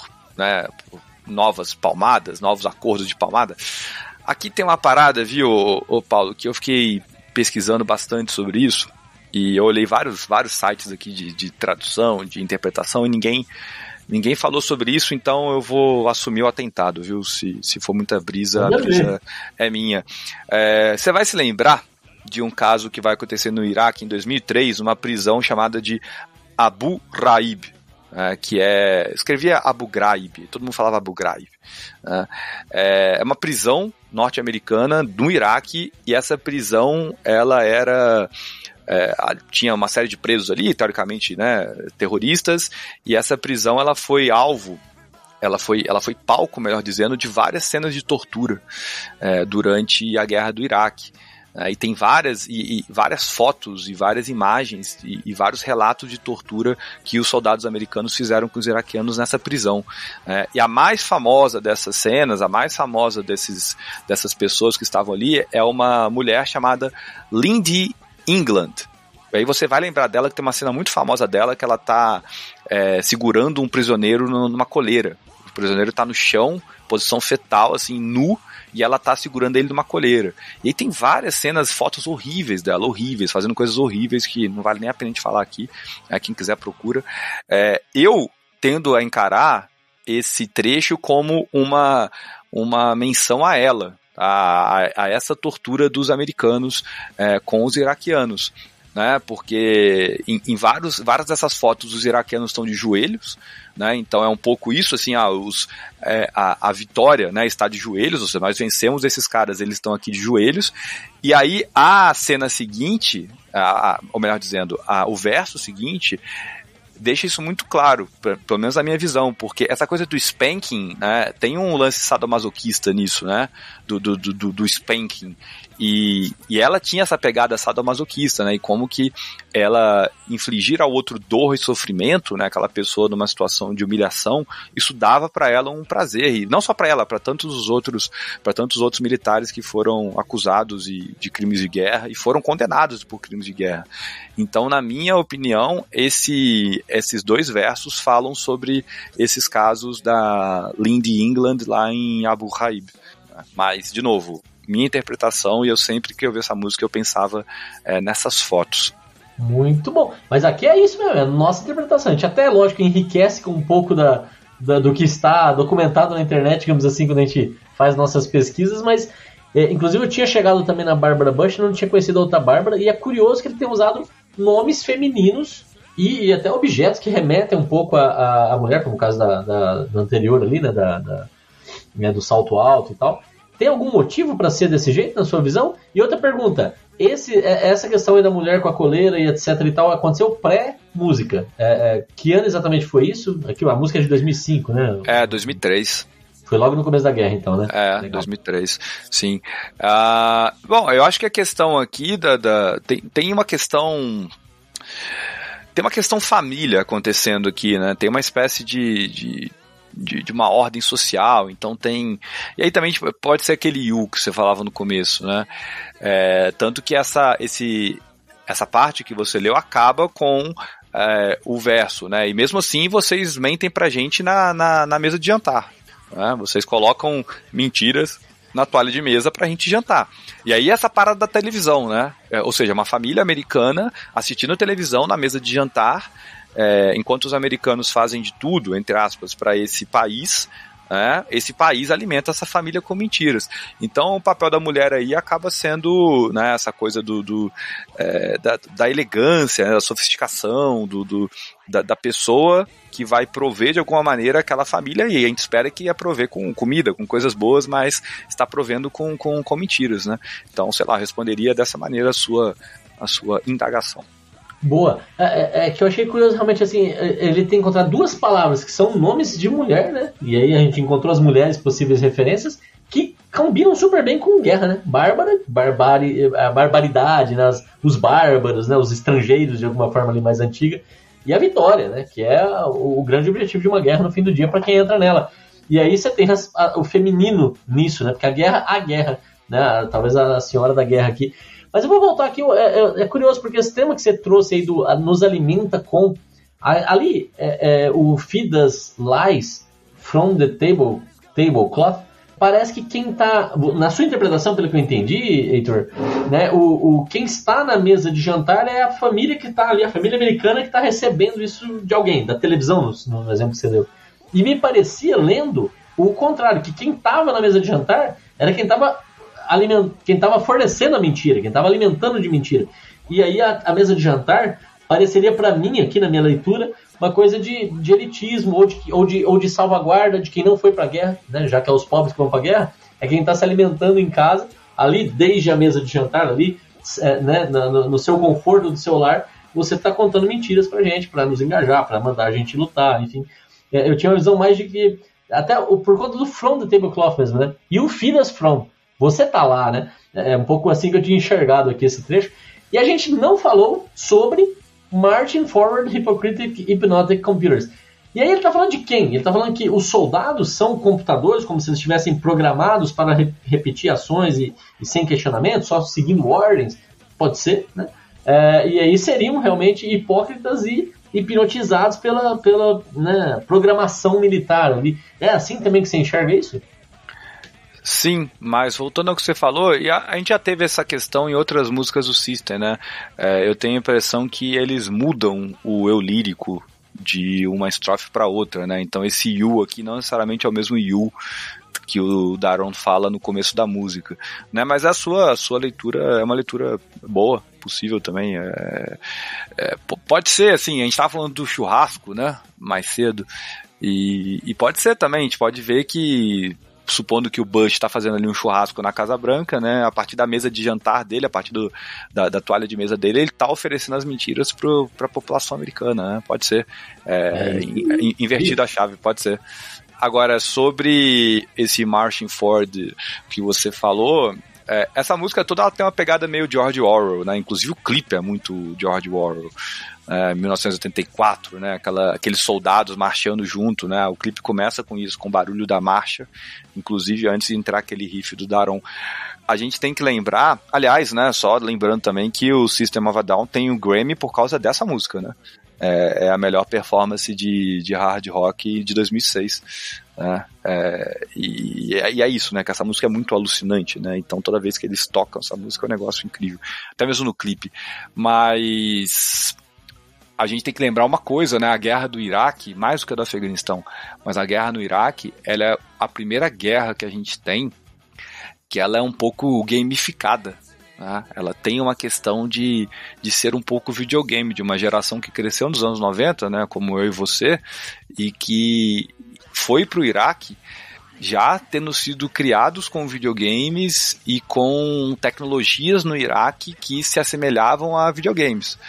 novas palmadas, novos acordos de palmada. Aqui tem uma parada, viu, Paulo, que eu fiquei pesquisando bastante sobre isso, e eu olhei vários sites aqui de tradução, de interpretação, e ninguém falou sobre isso, então eu vou assumir o atentado, viu? Se for muita brisa, a brisa é minha. Você vai se lembrar de um caso que vai acontecer no Iraque em 2003, uma prisão chamada de Abu Ghraib, que escrevia Abu Ghraib, todo mundo falava Abu Ghraib. É uma prisão norte-americana no Iraque, e essa prisão ela tinha uma série de presos ali, teoricamente, né, terroristas, e essa prisão ela foi alvo, ela foi palco, melhor dizendo, de várias cenas de tortura durante a guerra do Iraque. E tem várias fotos e várias imagens e vários relatos de tortura que os soldados americanos fizeram com os iraquianos nessa prisão. E a mais famosa dessas cenas, a mais famosa dessas pessoas que estavam ali é uma mulher chamada Lindy England. Aí você vai lembrar dela, que tem uma cena muito famosa dela, que ela está segurando um prisioneiro numa coleira. O prisioneiro está no chão, posição fetal, assim, nu, e ela tá segurando ele numa coleira. E aí tem várias cenas, fotos horríveis dela, horríveis, fazendo coisas horríveis que não vale nem a pena a gente falar aqui, quem quiser procura. Eu tendo a encarar esse trecho como uma menção a ela, a essa tortura dos americanos com os iraquianos. Né, porque em várias dessas fotos os iraquianos estão de joelhos, né, então é um pouco isso, assim, a vitória, né, está de joelhos, ou seja, nós vencemos esses caras, eles estão aqui de joelhos, e aí a cena seguinte, ou melhor dizendo, o verso seguinte, deixa isso muito claro, pelo menos na minha visão, porque essa coisa do spanking, né, tem um lance sadomasoquista nisso, né, do spanking, e ela tinha essa pegada sadomasoquista, né, e como que ela infligir ao outro dor e sofrimento, né, aquela pessoa numa situação de humilhação, isso dava para ela um prazer, e não só para ela, para tantos outros militares que foram acusados de crimes de guerra e foram condenados por crimes de guerra. Então, na minha opinião, esses dois versos falam sobre esses casos da Lindy England lá em Abu Ghraib. Mas, de novo, minha interpretação, e eu sempre que eu vi essa música eu pensava nessas fotos. Muito bom, mas aqui é isso mesmo, é a nossa interpretação. A gente até, lógico, enriquece com um pouco do que está documentado na internet, digamos assim, quando a gente faz nossas pesquisas, mas inclusive eu tinha chegado também na Barbara Bush, não tinha conhecido a outra Bárbara, e é curioso que ele tenha usado nomes femininos e até objetos que remetem um pouco à mulher, como o caso da anterior ali, né, né, do salto alto e tal. Tem algum motivo para ser desse jeito, na sua visão? E outra pergunta, essa questão aí da mulher com a coleira e etc e tal, aconteceu pré-música. Que ano exatamente foi isso? Aqui, a música é de 2005, né? 2003. Foi logo no começo da guerra, então, né? Legal. 2003, sim. Bom, eu acho que a questão aqui tem uma questão... Tem uma questão família acontecendo aqui, né? Tem uma espécie de uma ordem social, então tem... E aí também pode ser aquele you que você falava no começo, né? Tanto que essa parte que você leu acaba com o verso, né? E mesmo assim vocês mentem pra gente na mesa de jantar, né? Vocês colocam mentiras na toalha de mesa pra gente jantar. E aí essa parada da televisão, né? Ou seja, uma família americana assistindo televisão na mesa de jantar, enquanto os americanos fazem de tudo, entre aspas, para esse país, esse país alimenta essa família com mentiras. Então o papel da mulher aí acaba sendo, né, essa coisa da elegância, né, da sofisticação, da pessoa que vai prover de alguma maneira aquela família, e a gente espera que ia prover com comida, com coisas boas, mas está provendo com mentiras, né? Então, sei lá, responderia dessa maneira a sua indagação. Boa. Que eu achei curioso, realmente, assim, ele tem encontrado duas palavras que são nomes de mulher, né? E aí a gente encontrou as mulheres, possíveis referências, que combinam super bem com guerra, né? A barbaridade, né? Os bárbaros, né? Os estrangeiros, de alguma forma ali mais antiga. E a vitória, né? Que é o grande objetivo de uma guerra no fim do dia para quem entra nela. E aí você tem o feminino nisso, né? Porque a guerra, né? Talvez a senhora da guerra aqui. Mas eu vou voltar aqui, é curioso, porque esse tema que você trouxe aí nos alimenta com... Ali, o feed us lies from the tablecloth, parece que quem está... Na sua interpretação, pelo que eu entendi, Heitor, né, quem está na mesa de jantar é a família que está ali, a família americana que está recebendo isso de alguém, da televisão, no exemplo que você deu. E me parecia, lendo, o contrário, que quem estava na mesa de jantar era quem estava fornecendo a mentira, quem estava alimentando de mentira. E aí a mesa de jantar pareceria para mim, aqui na minha leitura, uma coisa de elitismo ou de salvaguarda de quem não foi para a guerra, né? Já que é os pobres que vão para a guerra, é quem está se alimentando em casa, ali desde a mesa de jantar, ali, né? no seu conforto do seu lar, você está contando mentiras para a gente, para nos engajar, para mandar a gente lutar, enfim. Eu tinha uma visão mais de que, até por conta do from the tablecloth mesmo, né? E o feed us from. Você tá lá, né? É um pouco assim que eu tinha enxergado aqui esse trecho. E a gente não falou sobre Marching Forward Hypocritic Hypnotic Computers. E aí ele tá falando de quem? Ele tá falando que os soldados são computadores, como se eles estivessem programados para repetir ações e sem questionamento, só seguindo ordens. Pode ser, né? E aí seriam realmente hipócritas e hipnotizados pela né, programação militar ali. É assim também que você enxerga isso? Sim, mas voltando ao que você falou, e a gente já teve essa questão em outras músicas do System, né? Eu tenho a impressão que eles mudam o eu lírico de uma estrofe para outra, né? Então esse you aqui não necessariamente é o mesmo you que o Daron fala no começo da música, né? Mas a sua leitura é uma leitura boa, possível também. Pode ser, assim, a gente estava falando do churrasco, né? Mais cedo, e pode ser também, a gente pode ver que, supondo que o Bush está fazendo ali um churrasco na Casa Branca, né, a partir da mesa de jantar dele, a partir da toalha de mesa dele, ele está oferecendo as mentiras para a população americana, né? Pode ser. Invertido a chave, pode ser. Agora, sobre esse Marching Forward que você falou, essa música toda ela tem uma pegada meio George Orwell, né? Inclusive o clipe é muito George Orwell. 1984, né? Aqueles soldados marchando junto, né? O clipe começa com isso, com o barulho da marcha, inclusive antes de entrar aquele riff do Daron. A gente tem que lembrar, aliás, né? Só lembrando também que o System of a Down tem o Grammy por causa dessa música, né? É a melhor performance de hard rock de 2006, né? E é isso, né? Que essa música é muito alucinante, né? Então toda vez que eles tocam essa música é um negócio incrível, até mesmo no clipe. Mas a gente tem que lembrar uma coisa, né? A guerra do Iraque, mais do que a do Afeganistão, mas a guerra no Iraque, ela é a primeira guerra que a gente tem que ela é um pouco gamificada, né? Ela tem uma questão de ser um pouco videogame, de uma geração que cresceu nos anos 90, né? Como eu e você, e que foi pro Iraque já tendo sido criados com videogames e com tecnologias no Iraque que se assemelhavam a videogames.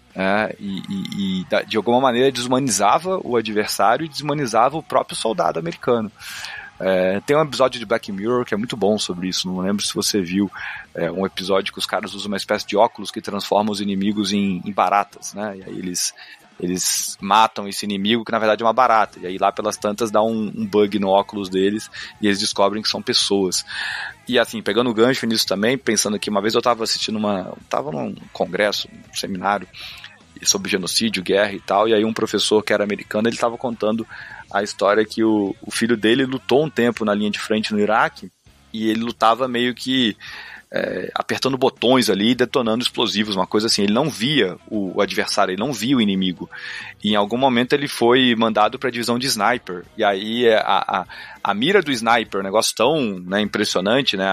E de alguma maneira desumanizava o adversário e desumanizava o próprio soldado americano. Tem um episódio de Black Mirror que é muito bom sobre isso, não lembro se você viu, um episódio que os caras usam uma espécie de óculos que transforma os inimigos em baratas, né? E aí eles matam esse inimigo que na verdade é uma barata, e aí lá pelas tantas dá um bug no óculos deles e eles descobrem que são pessoas. E assim, pegando o gancho nisso também, pensando que uma vez eu estava assistindo tava num congresso, um seminário sobre genocídio, guerra e tal, e aí um professor que era americano, ele estava contando a história que o filho dele lutou um tempo na linha de frente no Iraque, e ele lutava meio que apertando botões ali, detonando explosivos, uma coisa assim. Ele não via o adversário, ele não via o inimigo. E em algum momento ele foi mandado para a divisão de sniper. E aí a mira do sniper, um negócio tão, né, impressionante, né,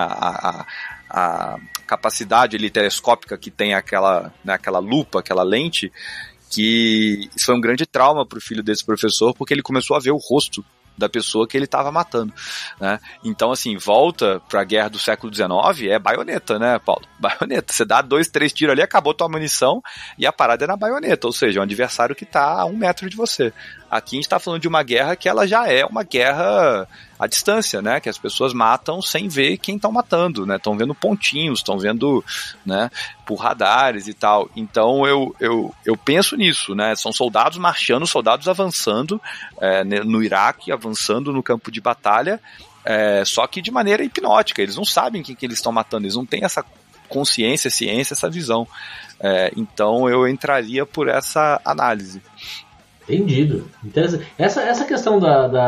a capacidade ali telescópica que tem aquela lupa, aquela lente, que isso foi um grande trauma para o filho desse professor, porque ele começou a ver o rosto da pessoa que ele estava matando, né? Então, assim, volta para a guerra do século XIX, é baioneta, né, Paulo? Baioneta. Você dá 2, 3 tiros ali, acabou tua munição e a parada é na baioneta, ou seja, é um adversário que está a 1 metro de você. Aqui a gente está falando de uma guerra que ela já é uma guerra à distância, né? Que as pessoas matam sem ver quem estão matando, né? Estão vendo pontinhos, estão vendo, né, por radares e tal. Então eu penso nisso, né? São soldados marchando, soldados avançando no Iraque, avançando no campo de batalha, só que de maneira hipnótica. Eles não sabem quem que eles estão matando, eles não têm essa consciência, ciência, essa visão. Então eu entraria por essa análise. Entendido. Essa questão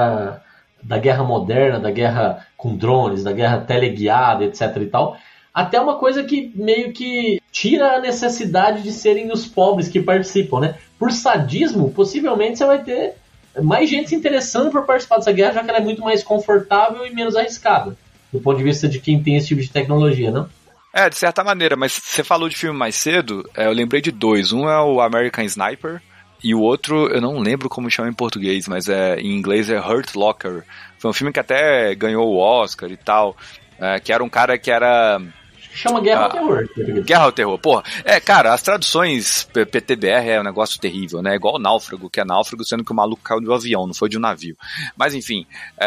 da guerra moderna, da guerra com drones, da guerra teleguiada, etc e tal, até uma coisa que meio que tira a necessidade de serem os pobres que participam, né? Por sadismo, possivelmente você vai ter mais gente se interessando por participar dessa guerra, já que ela é muito mais confortável e menos arriscada, do ponto de vista de quem tem esse tipo de tecnologia, não? De certa maneira, mas você falou de filme mais cedo, eu lembrei de 2. Um é o American Sniper, e o outro, eu não lembro como chama em português, mas em inglês é Hurt Locker. Foi um filme que até ganhou o Oscar e tal, que era um cara que era... Chama Guerra ao Terror. Guerra ao Terror, porra. Cara, as traduções PTBR é um negócio terrível, né? Igual o Náufrago, que é Náufrago, sendo que o maluco caiu do avião, não foi de um navio. Mas enfim,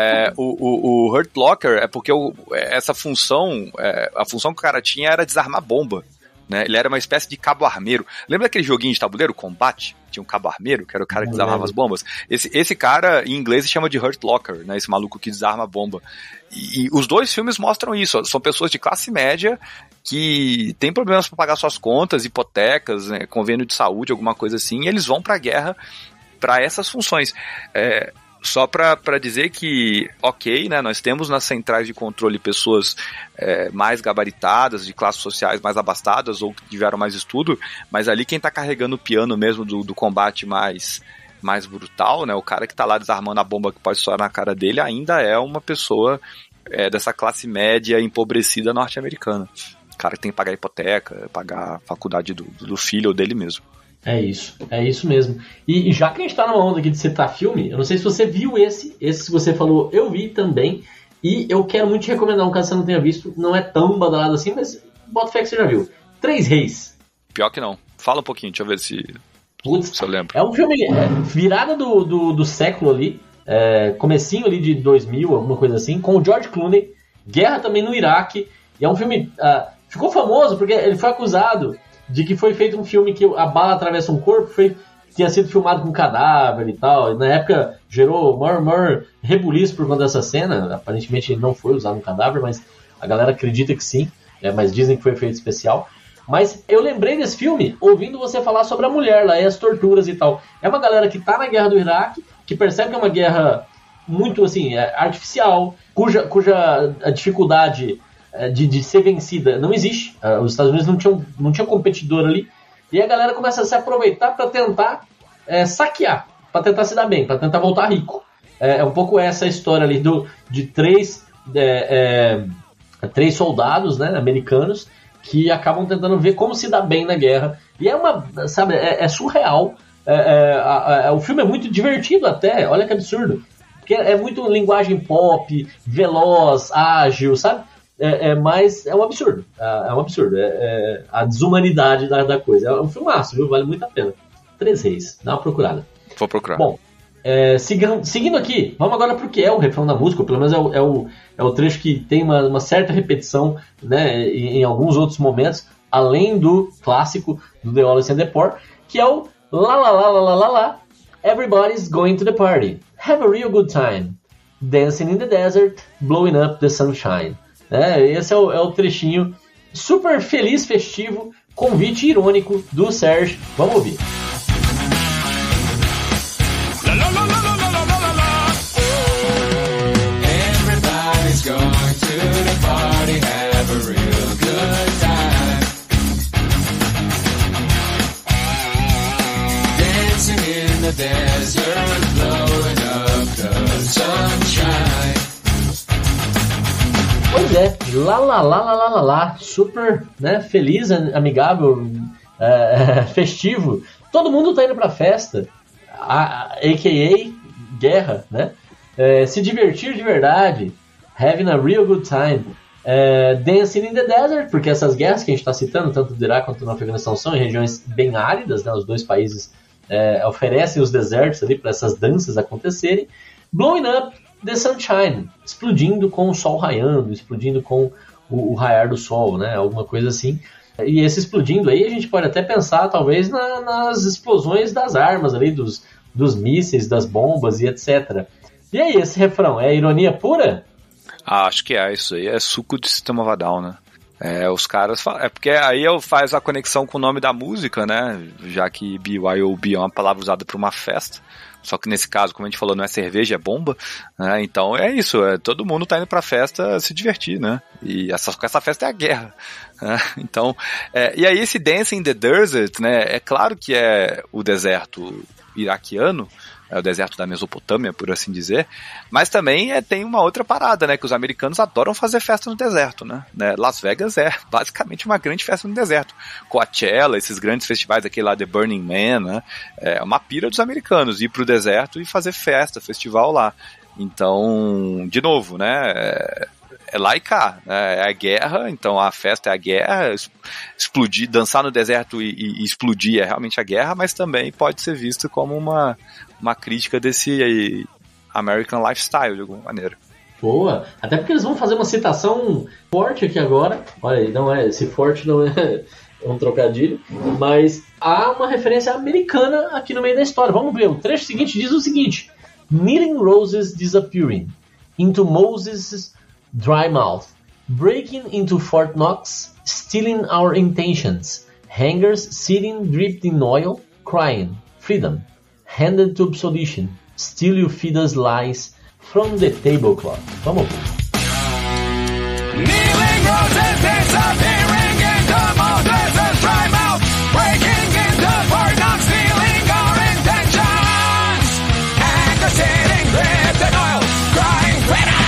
o Hurt Locker é porque essa função, a função que o cara tinha era desarmar bomba, né? Ele era uma espécie de cabo armeiro. Lembra daquele joguinho de tabuleiro, Combate? Tinha um cabo armeiro, que era o cara que desarmava as bombas. Esse cara, em inglês, se chama de Hurt Locker, né? Esse maluco que desarma a bomba. E os 2 filmes mostram isso. São pessoas de classe média que têm problemas para pagar suas contas, hipotecas, né, convênio de saúde, alguma coisa assim, e eles vão para a guerra para essas funções. Só para dizer que, ok, né, nós temos nas centrais de controle pessoas mais gabaritadas, de classes sociais mais abastadas ou que tiveram mais estudo, mas ali quem está carregando o piano mesmo do combate mais brutal, né, o cara que está lá desarmando a bomba que pode estourar na cara dele, ainda é uma pessoa dessa classe média empobrecida norte-americana. O cara que tem que pagar a hipoteca, pagar a faculdade do filho ou dele mesmo. É isso mesmo. E já que a gente tá numa onda aqui de citar filme, eu não sei se você viu esse que você falou, eu vi também, e eu quero muito te recomendar, caso você não tenha visto, não é tão badalado assim, mas bota fé que você já viu. 3 Reis. Pior que não. Fala um pouquinho, deixa eu ver se eu lembro. É um filme virada do século ali, comecinho ali de 2000, alguma coisa assim, com o George Clooney, guerra também no Iraque, e é um filme... ficou famoso porque ele foi acusado de que foi feito um filme que a bala atravessa um corpo, tinha sido filmado com cadáver e tal. E na época gerou maior rebuliço por conta dessa cena. Aparentemente não foi usado um cadáver, mas a galera acredita que sim. Mas dizem que foi feito especial. Mas eu lembrei desse filme ouvindo você falar sobre a mulher lá e as torturas e tal. É uma galera que tá na guerra do Iraque, que percebe que é uma guerra muito assim, artificial, cuja a dificuldade... De ser vencida não existe. Os Estados Unidos não tinham competidor ali, e a galera começa a se aproveitar para tentar saquear, para tentar se dar bem, para tentar voltar rico. É um pouco essa história ali de 3 soldados, né, americanos que acabam tentando ver como se dá bem na guerra, e é surreal. O filme é muito divertido até, olha que absurdo. porque é muito linguagem pop, veloz, ágil, sabe? Mas é um absurdo. É um absurdo. A desumanidade da coisa. É um filmaço, viu? Vale muito a pena. 3 Reis. Dá uma procurada. Vou procurar. Bom, seguindo aqui, vamos agora pro que é o refrão da música. Pelo menos é o trecho que tem uma certa repetição, né, em alguns outros momentos, além do clássico do The Wallace and the Poor, que é o la la la la la la la, everybody's going to the party. Have a real good time. Dancing in the desert, blowing up the sunshine. Esse é o trechinho super feliz, festivo, convite irônico do Serge. Vamos ouvir. Everybody's going to the party, have a real good time. Dancing in the desert, blowing up the sunshine. Pois é, lá, super, né, feliz, amigável, festivo. Todo mundo tá indo pra festa, a.k.a. guerra, né? Se divertir de verdade, having a real good time. Dancing in the desert, porque essas guerras que a gente está citando, tanto no Iraque quanto no Afeganistão, são em regiões bem áridas, né? Os dois países oferecem os desertos ali para essas danças acontecerem. Blowing up the sunshine, explodindo com o sol raiando, explodindo com o raiar do sol, né? Alguma coisa assim. E esse explodindo aí, a gente pode até pensar, talvez, nas explosões das armas ali, dos mísseis, das bombas e etc. E aí, esse refrão, é ironia pura? Acho que isso aí é suco de System of a Down, né? Os caras falam, porque aí faz a conexão com o nome da música, né? Já que BYOB é uma palavra usada para uma festa. Só que nesse caso, como a gente falou, não é cerveja, é bomba, né? Então é isso, todo mundo tá indo pra festa se divertir, né? E essa festa é a guerra, né? Então, e aí esse Dancing in the Desert, né? É claro que é o deserto iraquiano, é o deserto da Mesopotâmia, por assim dizer, mas também tem uma outra parada, né, que os americanos adoram fazer festa no deserto, né? Las Vegas é basicamente uma grande festa no deserto. Coachella, esses grandes festivais aqui lá, The Burning Man, né? É uma pira dos americanos, ir pro deserto e fazer festa, festival lá. Então, de novo, né, é lá e cá, né? É a guerra, então a festa é a guerra, explodir, dançar no deserto e explodir é realmente a guerra, mas também pode ser visto como uma crítica desse American Lifestyle, de alguma maneira. Boa, até porque eles vão fazer uma citação forte aqui agora, olha aí, esse forte não é um trocadilho, mas há uma referência americana aqui no meio da história. Vamos ver, o trecho seguinte diz o seguinte: Kneeling roses disappearing into Moses' dry mouth, breaking into Fort Knox, stealing our intentions, hangers sitting dripped in oil, crying, freedom, handed to absolution, still you feed us lies from the tablecloth. Vamos ver. Kneeling roses disappearing into Moses' dry mouth, breaking into Fort Knox, stealing our intentions, hangers sitting dripped in oil, crying, freedom!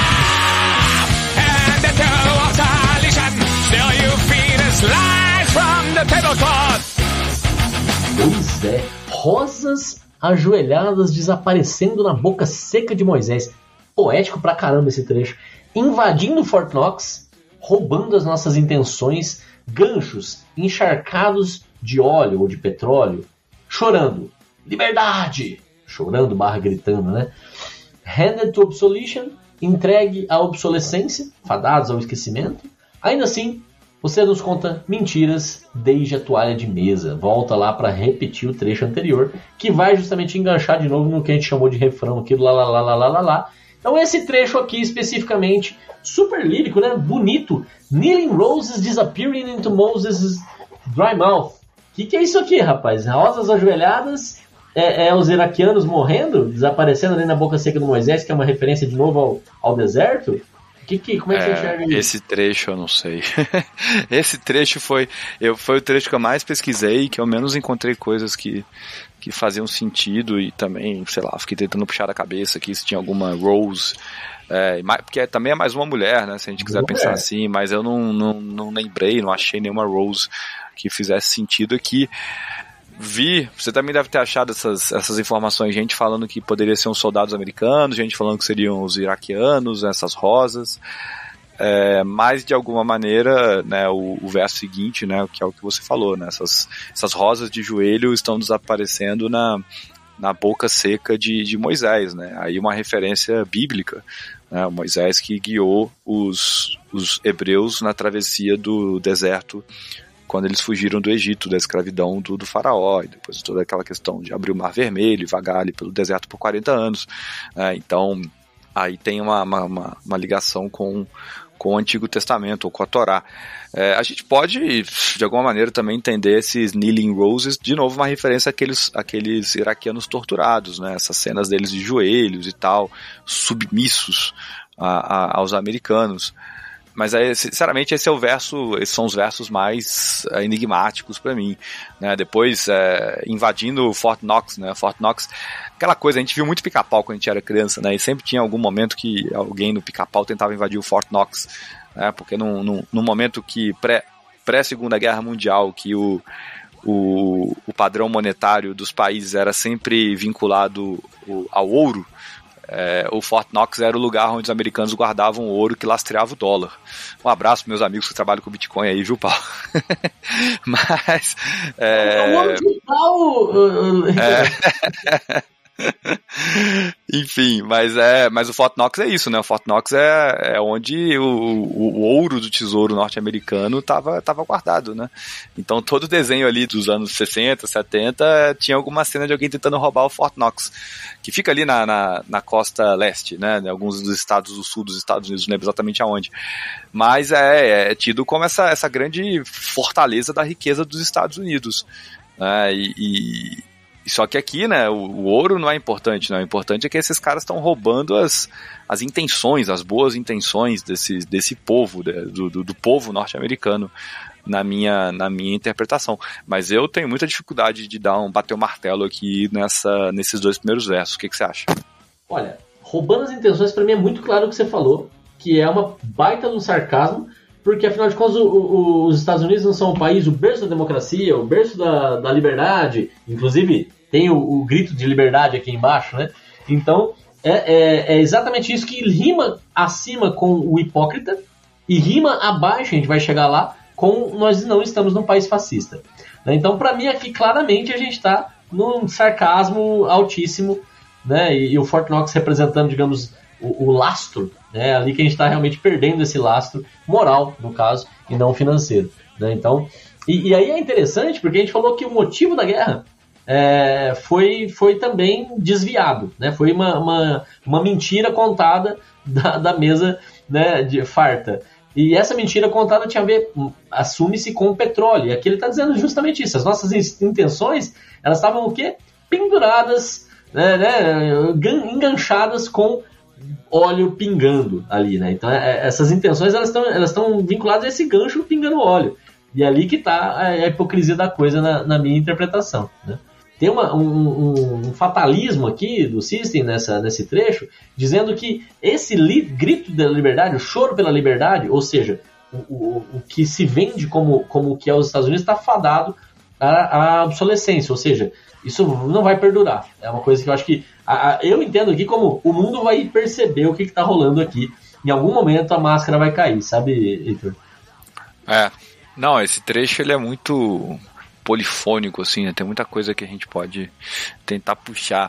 Pois é, rosas ajoelhadas desaparecendo na boca seca de Moisés. Poético pra caramba esse trecho. Invadindo Fort Knox, roubando as nossas intenções, ganchos encharcados de óleo ou de petróleo, chorando, liberdade! Chorando / gritando, né? Handed to obsolescence, entregue à obsolescência, fadados ao esquecimento. Ainda assim, você nos conta mentiras desde a toalha de mesa. Volta lá para repetir o trecho anterior, que vai justamente enganchar de novo no que a gente chamou de refrão aqui do lá, lá, lá, lá, lá, lá, lá. Então esse trecho aqui especificamente, super lírico, né? Bonito. Kneeling roses disappearing into Moses' dry mouth. Que é isso aqui, rapaz? Rosas ajoelhadas, os iraquianos morrendo, desaparecendo ali na boca seca do Moisés, que é uma referência de novo ao deserto. Como é que você enxerga isso? Esse trecho eu não sei. Esse trecho foi o trecho que eu mais pesquisei, que eu menos encontrei coisas que faziam sentido, e também, sei lá, fiquei tentando puxar da cabeça aqui se tinha alguma Rose, porque também é mais uma mulher, né, se a gente quiser pensar assim, mas eu não lembrei, não achei nenhuma Rose que fizesse sentido aqui. Vi, você também deve ter achado essas informações, gente falando que poderia ser uns soldados americanos, gente falando que seriam os iraquianos, essas rosas, mas de alguma maneira, né, o verso seguinte, né, que é o que você falou, né, essas rosas de joelho estão desaparecendo na boca seca de Moisés, né, aí uma referência bíblica, né, Moisés que guiou os hebreus na travessia do deserto quando eles fugiram do Egito, da escravidão do faraó, e depois toda aquela questão de abrir o Mar Vermelho e vagar ali pelo deserto por 40 anos. Então, aí tem uma ligação com o Antigo Testamento, ou com a Torá. A gente pode, de alguma maneira, também entender esses Kneeling Roses, de novo, uma referência àqueles iraquianos torturados, né? Essas cenas deles de joelhos e tal, submissos aos americanos. Mas aí, sinceramente, esses são os versos mais enigmáticos para mim, né? Depois, invadindo Fort Knox, né? Fort Knox, aquela coisa, a gente viu muito Pica-Pau quando a gente era criança, né? E sempre tinha algum momento que alguém no Pica-Pau tentava invadir o Fort Knox, né? Porque num momento que pré-Segunda Guerra Mundial, que o padrão monetário dos países era sempre vinculado ao ouro, o Fort Knox era o lugar onde os americanos guardavam o ouro que lastreava o dólar. Um abraço para meus amigos que trabalham com Bitcoin aí, viu, Paulo? Mas... O ouro de pau... Enfim, mas o Fort Knox é isso, né? O Fort Knox é onde o ouro do tesouro norte-americano estava guardado, né? Então todo desenho ali dos anos 60, 70 tinha alguma cena de alguém tentando roubar o Fort Knox, que fica ali na costa leste, né? Em alguns dos estados do sul dos Estados Unidos, não lembro exatamente aonde. Mas é tido como essa grande fortaleza da riqueza dos Estados Unidos, né? Só que aqui, né, o ouro não é importante, não. O importante é que esses caras estão roubando as intenções, as boas intenções desse povo, do povo norte-americano, na minha interpretação. Mas eu tenho muita dificuldade de bater o martelo aqui nesses dois primeiros versos. O que você acha? Olha, roubando as intenções, para mim é muito claro o que você falou, que é uma baita de um sarcasmo, porque afinal de contas os Estados Unidos não são um país, o berço da democracia, o berço da liberdade, inclusive tem o grito de liberdade aqui embaixo, né? Então é exatamente isso que rima acima com o hipócrita e rima abaixo, a gente vai chegar lá, com nós não estamos num país fascista, né? Então para mim aqui claramente a gente está num sarcasmo altíssimo, né? E o Fort Knox representando, digamos, o lastro, né? Ali que a gente está realmente perdendo esse lastro moral, no caso, e não financeiro, né? Então, e aí é interessante porque a gente falou que o motivo da guerra foi também desviado, né? Foi uma mentira contada da mesa, né, de farta. E essa mentira contada tinha a ver, assume-se, com o petróleo. E aqui ele está dizendo justamente isso. As nossas intenções, elas estavam o quê? Penduradas, né, enganchadas com óleo pingando ali, né? Então essas intenções elas estão vinculadas a esse gancho pingando óleo. E é ali que está a hipocrisia da coisa na minha interpretação, né? Tem um fatalismo aqui do System nesse trecho, dizendo que esse grito da liberdade, o choro pela liberdade, ou seja, o que se vende como o que é os Estados Unidos, está fadado à obsolescência, ou seja, isso não vai perdurar. É uma coisa que eu acho que eu entendo aqui como o mundo vai perceber o que está rolando aqui. Em algum momento a máscara vai cair, sabe, Heitor? Não, esse trecho ele é muito polifônico, assim, né? Tem muita coisa que a gente pode tentar puxar.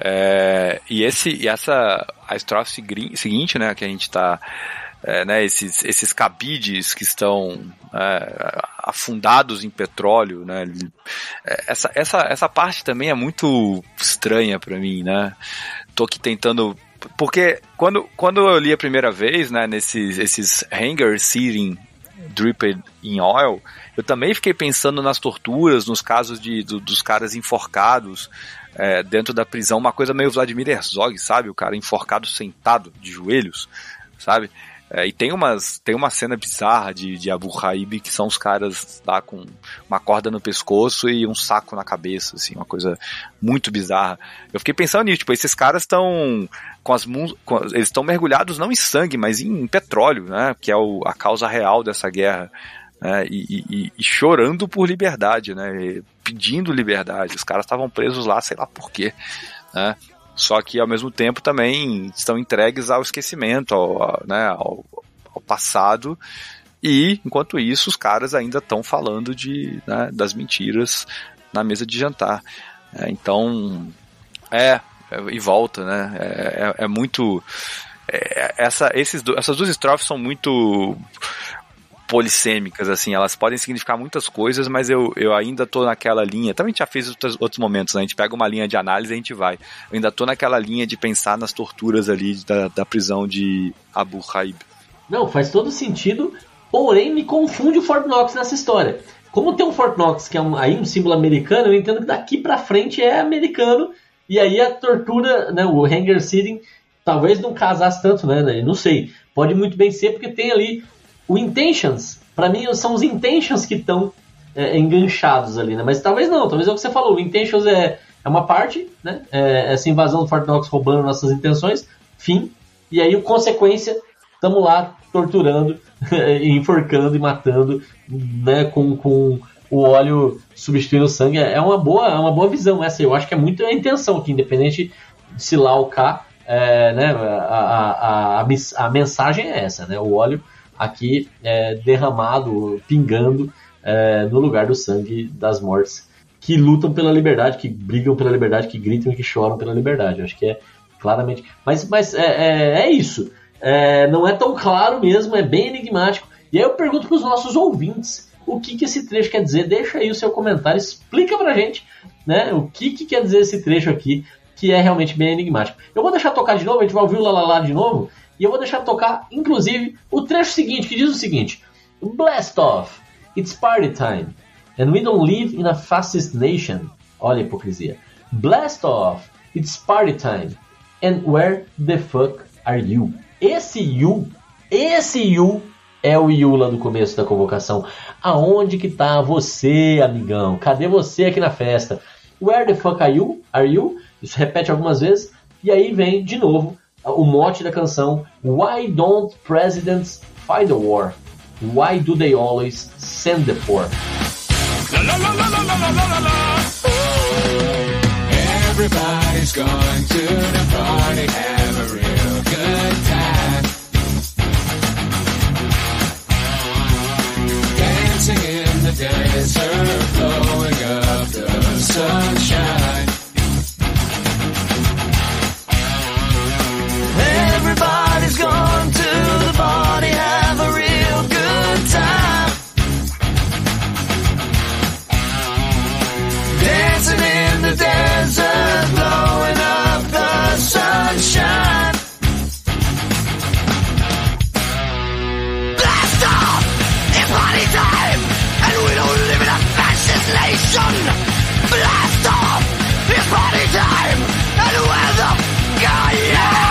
A estrofe seguinte, né, que a gente está... né, esses cabides que estão afundados em petróleo, né, essa parte também é muito estranha para mim, né? Tô aqui tentando, porque quando eu li a primeira vez, né, esses hangers sitting dripped in oil, eu também fiquei pensando nas torturas, nos casos dos caras enforcados dentro da prisão, uma coisa meio Vladimir Herzog, sabe? O cara enforcado sentado de joelhos, sabe? E tem uma cena bizarra de Abu Ghraib, que são os caras lá com uma corda no pescoço e um saco na cabeça, assim, uma coisa muito bizarra. Eu fiquei pensando nisso, tipo, esses caras estão eles estão mergulhados não em sangue, mas em petróleo, né, que é a causa real dessa guerra. né, e chorando por liberdade, né, pedindo liberdade. Os caras estavam presos lá, sei lá por quê, né, só que ao mesmo tempo também estão entregues ao esquecimento, ao passado, e enquanto isso os caras ainda estão falando né, das mentiras na mesa de jantar. Então, e volta, né, é muito... essas duas estrofes são muito polissêmicas, assim, elas podem significar muitas coisas, mas eu ainda tô naquela linha, também a gente já fez outros momentos, né? A gente pega uma linha de análise e a gente vai, eu ainda tô naquela linha de pensar nas torturas ali da prisão de Abu Ghraib. Não, faz todo sentido, porém me confunde o Fort Knox nessa história. Como tem um Fort Knox que é um símbolo americano, eu entendo que daqui pra frente é americano, e aí a tortura, né, o hanger sitting, talvez não casasse tanto, né? Não sei. Pode muito bem ser, porque tem ali o intentions. Pra mim, são os intentions que estão enganchados ali, né? Mas talvez não. Talvez é o que você falou. O intentions é uma parte, né? Essa invasão do Fort Knox roubando nossas intenções. Fim. E aí, consequência, estamos lá torturando, enforcando e matando, né? Com o óleo substituindo o sangue. É uma boa visão essa. Eu acho que é muito a intenção aqui, independente de se lá ou cá. Né, a mensagem é essa, né? O óleo aqui derramado, pingando no lugar do sangue das mortes que lutam pela liberdade, que brigam pela liberdade, que gritam e que choram pela liberdade. Eu acho que é claramente... Mas é isso. Não é tão claro mesmo, é bem enigmático. E aí eu pergunto para os nossos ouvintes o que esse trecho quer dizer. Deixa aí o seu comentário, explica pra gente, né, o que quer dizer esse trecho aqui, que é realmente bem enigmático. Eu vou deixar tocar de novo, a gente vai ouvir o Lalala de novo, e eu vou deixar tocar, inclusive, o trecho seguinte, que diz o seguinte: Blast off, it's party time, and we don't live in a fascist nation. Olha a hipocrisia. Blast off, it's party time, and where the fuck are you? Esse you é o you lá do começo da convocação. Aonde que tá você, amigão? Cadê você aqui na festa? Where the fuck are you? Are you? Isso repete algumas vezes, e aí vem de novo o mote da canção: Why don't presidents fight a war? Why do they always send the poor? Everybody's going to the party, have a real good time. Dancing in the desert, blowing up the sunshine. Everybody's going to the party, have a real good time. Dancing in the desert, blowing up the sunshine. Blast off! It's party time! And we don't live in a fascist nation! Blast off! It's party time! And where the fuck are you?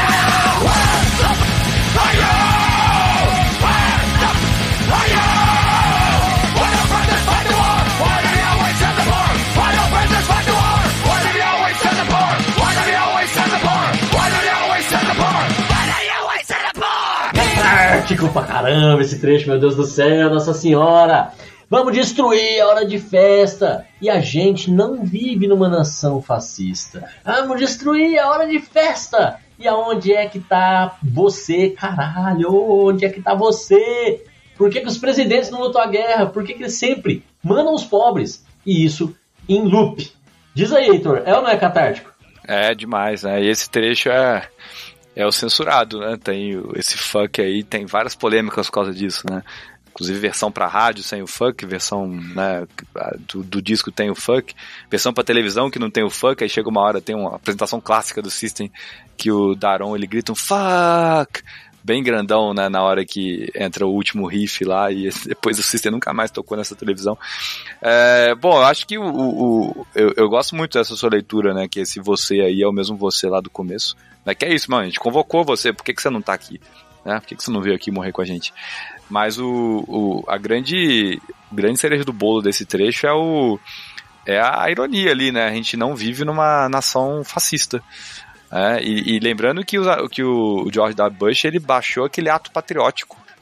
Catártico pra caramba esse trecho, meu Deus do céu, Nossa Senhora! Vamos destruir a hora de festa! E a gente não vive numa nação fascista. Vamos destruir a hora de festa! E aonde é que tá você, caralho? Onde é que tá você? Por que os presidentes não lutam a guerra? Por que eles sempre mandam os pobres? E isso em loop. Diz aí, Heitor, é ou não é catártico? É demais, né? E esse trecho é o censurado, né? Tem esse fuck aí, tem várias polêmicas por causa disso, né? Inclusive versão pra rádio sem o fuck, versão, né, do disco tem o fuck, versão pra televisão que não tem o fuck, aí chega uma hora, tem uma apresentação clássica do System que o Daron, ele grita um fuck bem grandão, né, na hora que entra o último riff lá, e depois o System nunca mais tocou nessa televisão. Bom, eu acho que eu gosto muito dessa sua leitura, né, que esse você aí é o mesmo você lá do começo, né, que é isso, mano, a gente convocou você, por que você não tá aqui? Né? Por que você não veio aqui morrer com a gente? Mas a grande cereja do bolo desse trecho é a ironia ali, né? A gente não vive numa nação fascista. E lembrando que o George W. Bush, ele baixou aquele ato patriótico,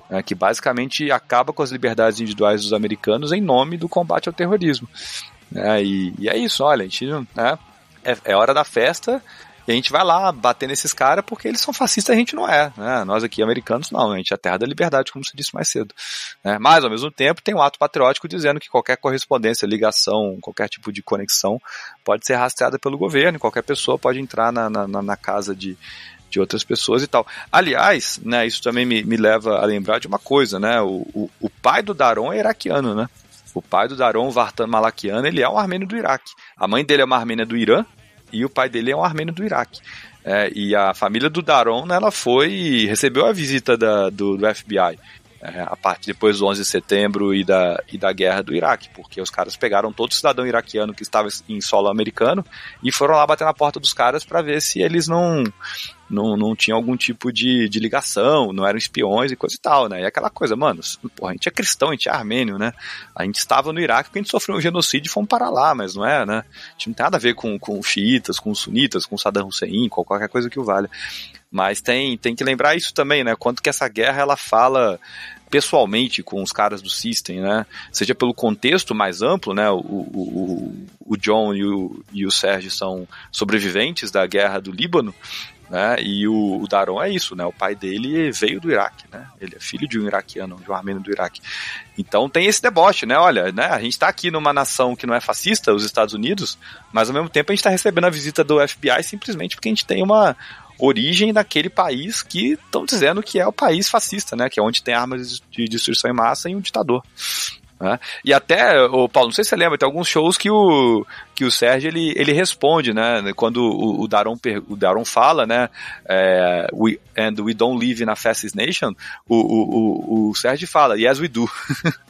que basicamente acaba com as liberdades individuais dos americanos em nome do combate ao terrorismo. E é isso, olha, a gente, é hora da festa e a gente vai lá bater nesses caras porque eles são fascistas e a gente não é. Nós aqui, americanos, não, a gente é a terra da liberdade, como se disse mais cedo. Mas, ao mesmo tempo, tem um ato patriótico dizendo que qualquer correspondência, ligação, qualquer tipo de conexão pode ser rastreada pelo governo, e qualquer pessoa pode entrar na casa de outras pessoas e tal. Aliás, isso também me leva a lembrar de uma coisa, o pai do Daron é iraquiano, né? O pai do Daron, Vartan Malakian, ele é um armênio do Iraque. A mãe dele é uma armênia do Irã e o pai dele é um armênio do Iraque. E a família do Daron, ela recebeu a visita do FBI. A parte depois do 11 de setembro e da guerra do Iraque, porque os caras pegaram todo cidadão iraquiano que estava em solo americano e foram lá bater na porta dos caras para ver se eles não tinham algum tipo de ligação, não eram espiões e coisa e tal, E aquela coisa, mano, a gente é cristão, a gente é armênio, A gente estava no Iraque porque a gente sofreu um genocídio e fomos para lá, mas não é, A gente não tem nada a ver com xiitas, com sunitas, com Saddam Hussein, com qualquer coisa que o valha. Mas tem que lembrar isso também, Quanto que essa guerra, ela fala pessoalmente com os caras do System, Seja pelo contexto mais amplo, o John e o Serge são sobreviventes da guerra do Líbano, e o Daron é isso, o pai dele veio do Iraque, ele é filho de um iraquiano, de um armênio do Iraque. Então tem esse deboche, olha, a gente está aqui numa nação que não é fascista, os Estados Unidos, mas ao mesmo tempo a gente está recebendo a visita do FBI simplesmente porque a gente tem uma origem daquele país que estão dizendo que é o país fascista, que é onde tem armas de destruição em massa e um ditador. E até, Paulo, não sei se você lembra, tem alguns shows que o Sérgio ele responde, quando o Daron fala, we don't live in a fascist nation, o Sérgio fala, yes we do.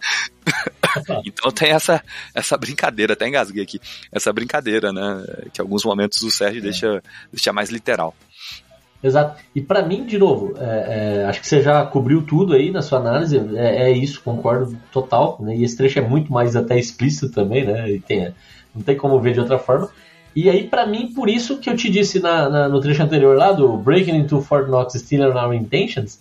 Então tem essa brincadeira, até engasguei aqui, essa brincadeira, que em alguns momentos o Sérgio deixa mais literal. Exato. E para mim, de novo, acho que você já cobriu tudo aí na sua análise, é isso, concordo total, E esse trecho é muito mais até explícito também, E não tem como ver de outra forma. E aí, para mim, por isso que eu te disse no trecho anterior lá, do Breaking into Fort Knox, Stealing Our Intentions,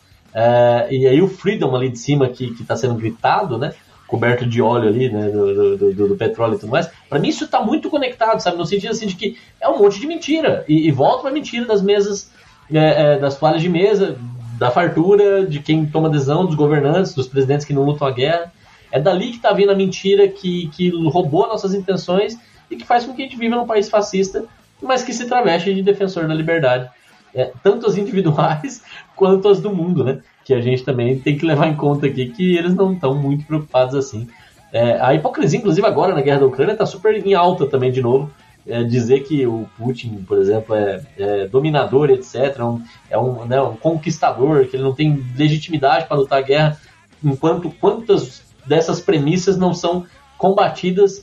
e aí o Freedom ali de cima que tá sendo gritado, coberto de óleo ali, do petróleo e tudo mais, para mim isso tá muito conectado, sabe, no sentido assim de que é um monte de mentira, e volta pra mentira das mesas, das toalhas de mesa, da fartura, de quem toma decisão, dos governantes, dos presidentes que não lutam a guerra. É dali que tá vindo a mentira que roubou nossas intenções e que faz com que a gente viva num país fascista, mas que se traveste de defensor da liberdade. Tanto as individuais quanto as do mundo, que a gente também tem que levar em conta aqui que eles não estão muito preocupados assim. A hipocrisia, inclusive agora na guerra da Ucrânia, está super em alta também de novo. Dizer que o Putin, por exemplo, é dominador, etc., é um conquistador, que ele não tem legitimidade para lutar a guerra, enquanto quantas dessas premissas não são combatidas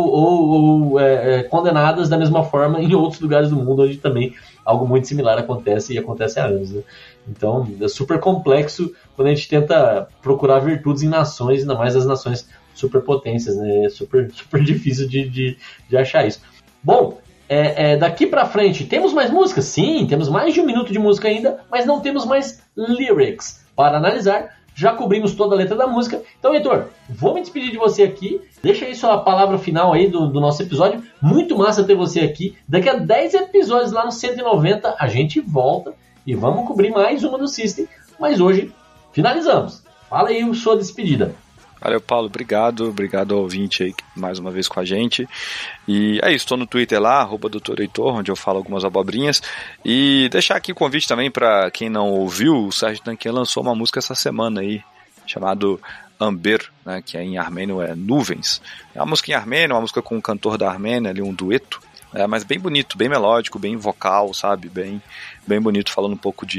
ou condenadas da mesma forma em outros lugares do mundo, onde também algo muito similar acontece e acontece há anos. Então é super complexo quando a gente tenta procurar virtudes em nações, ainda mais as nações superpotências, É super, super difícil de achar isso. Bom, daqui pra frente, temos mais música? Sim, temos mais de 1 minuto de música ainda, mas não temos mais lyrics para analisar. Já cobrimos toda a letra da música. Então, Heitor, vou me despedir de você aqui. Deixa aí sua palavra final aí do nosso episódio. Muito massa ter você aqui. Daqui a 10 episódios, lá no 190, a gente volta e vamos cobrir mais uma do System. Mas hoje, finalizamos. Fala aí sua despedida. Valeu, Paulo, obrigado ao ouvinte aí mais uma vez com a gente, e é isso, estou no Twitter lá, @Dr. Heitor, onde eu falo algumas abobrinhas, e deixar aqui o convite também para quem não ouviu, o Sérgio Tankian lançou uma música essa semana aí, chamado Amber, que em armênio é Nuvens, é uma música em armênio, uma música com um cantor da Armênia, ali um dueto, mas bem bonito, bem melódico, bem vocal, sabe, bem bonito, falando um pouco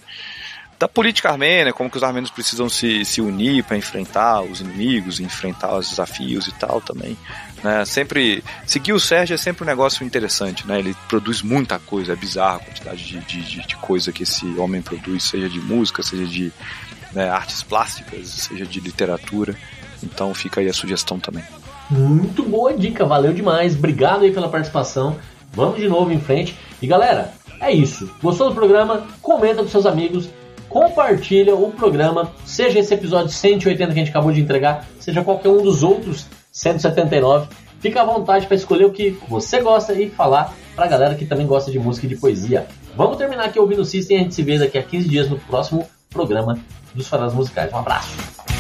da política armênia, como que os armênios precisam se unir para enfrentar os inimigos, enfrentar os desafios e tal também. Sempre seguir o Sérgio é sempre um negócio interessante, Ele produz muita coisa, é bizarro a quantidade de coisa que esse homem produz, seja de música, seja de artes plásticas, seja de literatura. Então fica aí a sugestão também. Muito boa dica, valeu demais, obrigado aí pela participação. Vamos de novo em frente. E galera, é isso. Gostou do programa? Comenta com seus amigos. compartilha o programa, seja esse episódio 180 que a gente acabou de entregar, seja qualquer um dos outros 179. Fica à vontade para escolher o que você gosta e falar pra galera que também gosta de música e de poesia. Vamos terminar aqui ouvindo o System e a gente se vê daqui a 15 dias no próximo programa dos Faróis Musicais. Um abraço!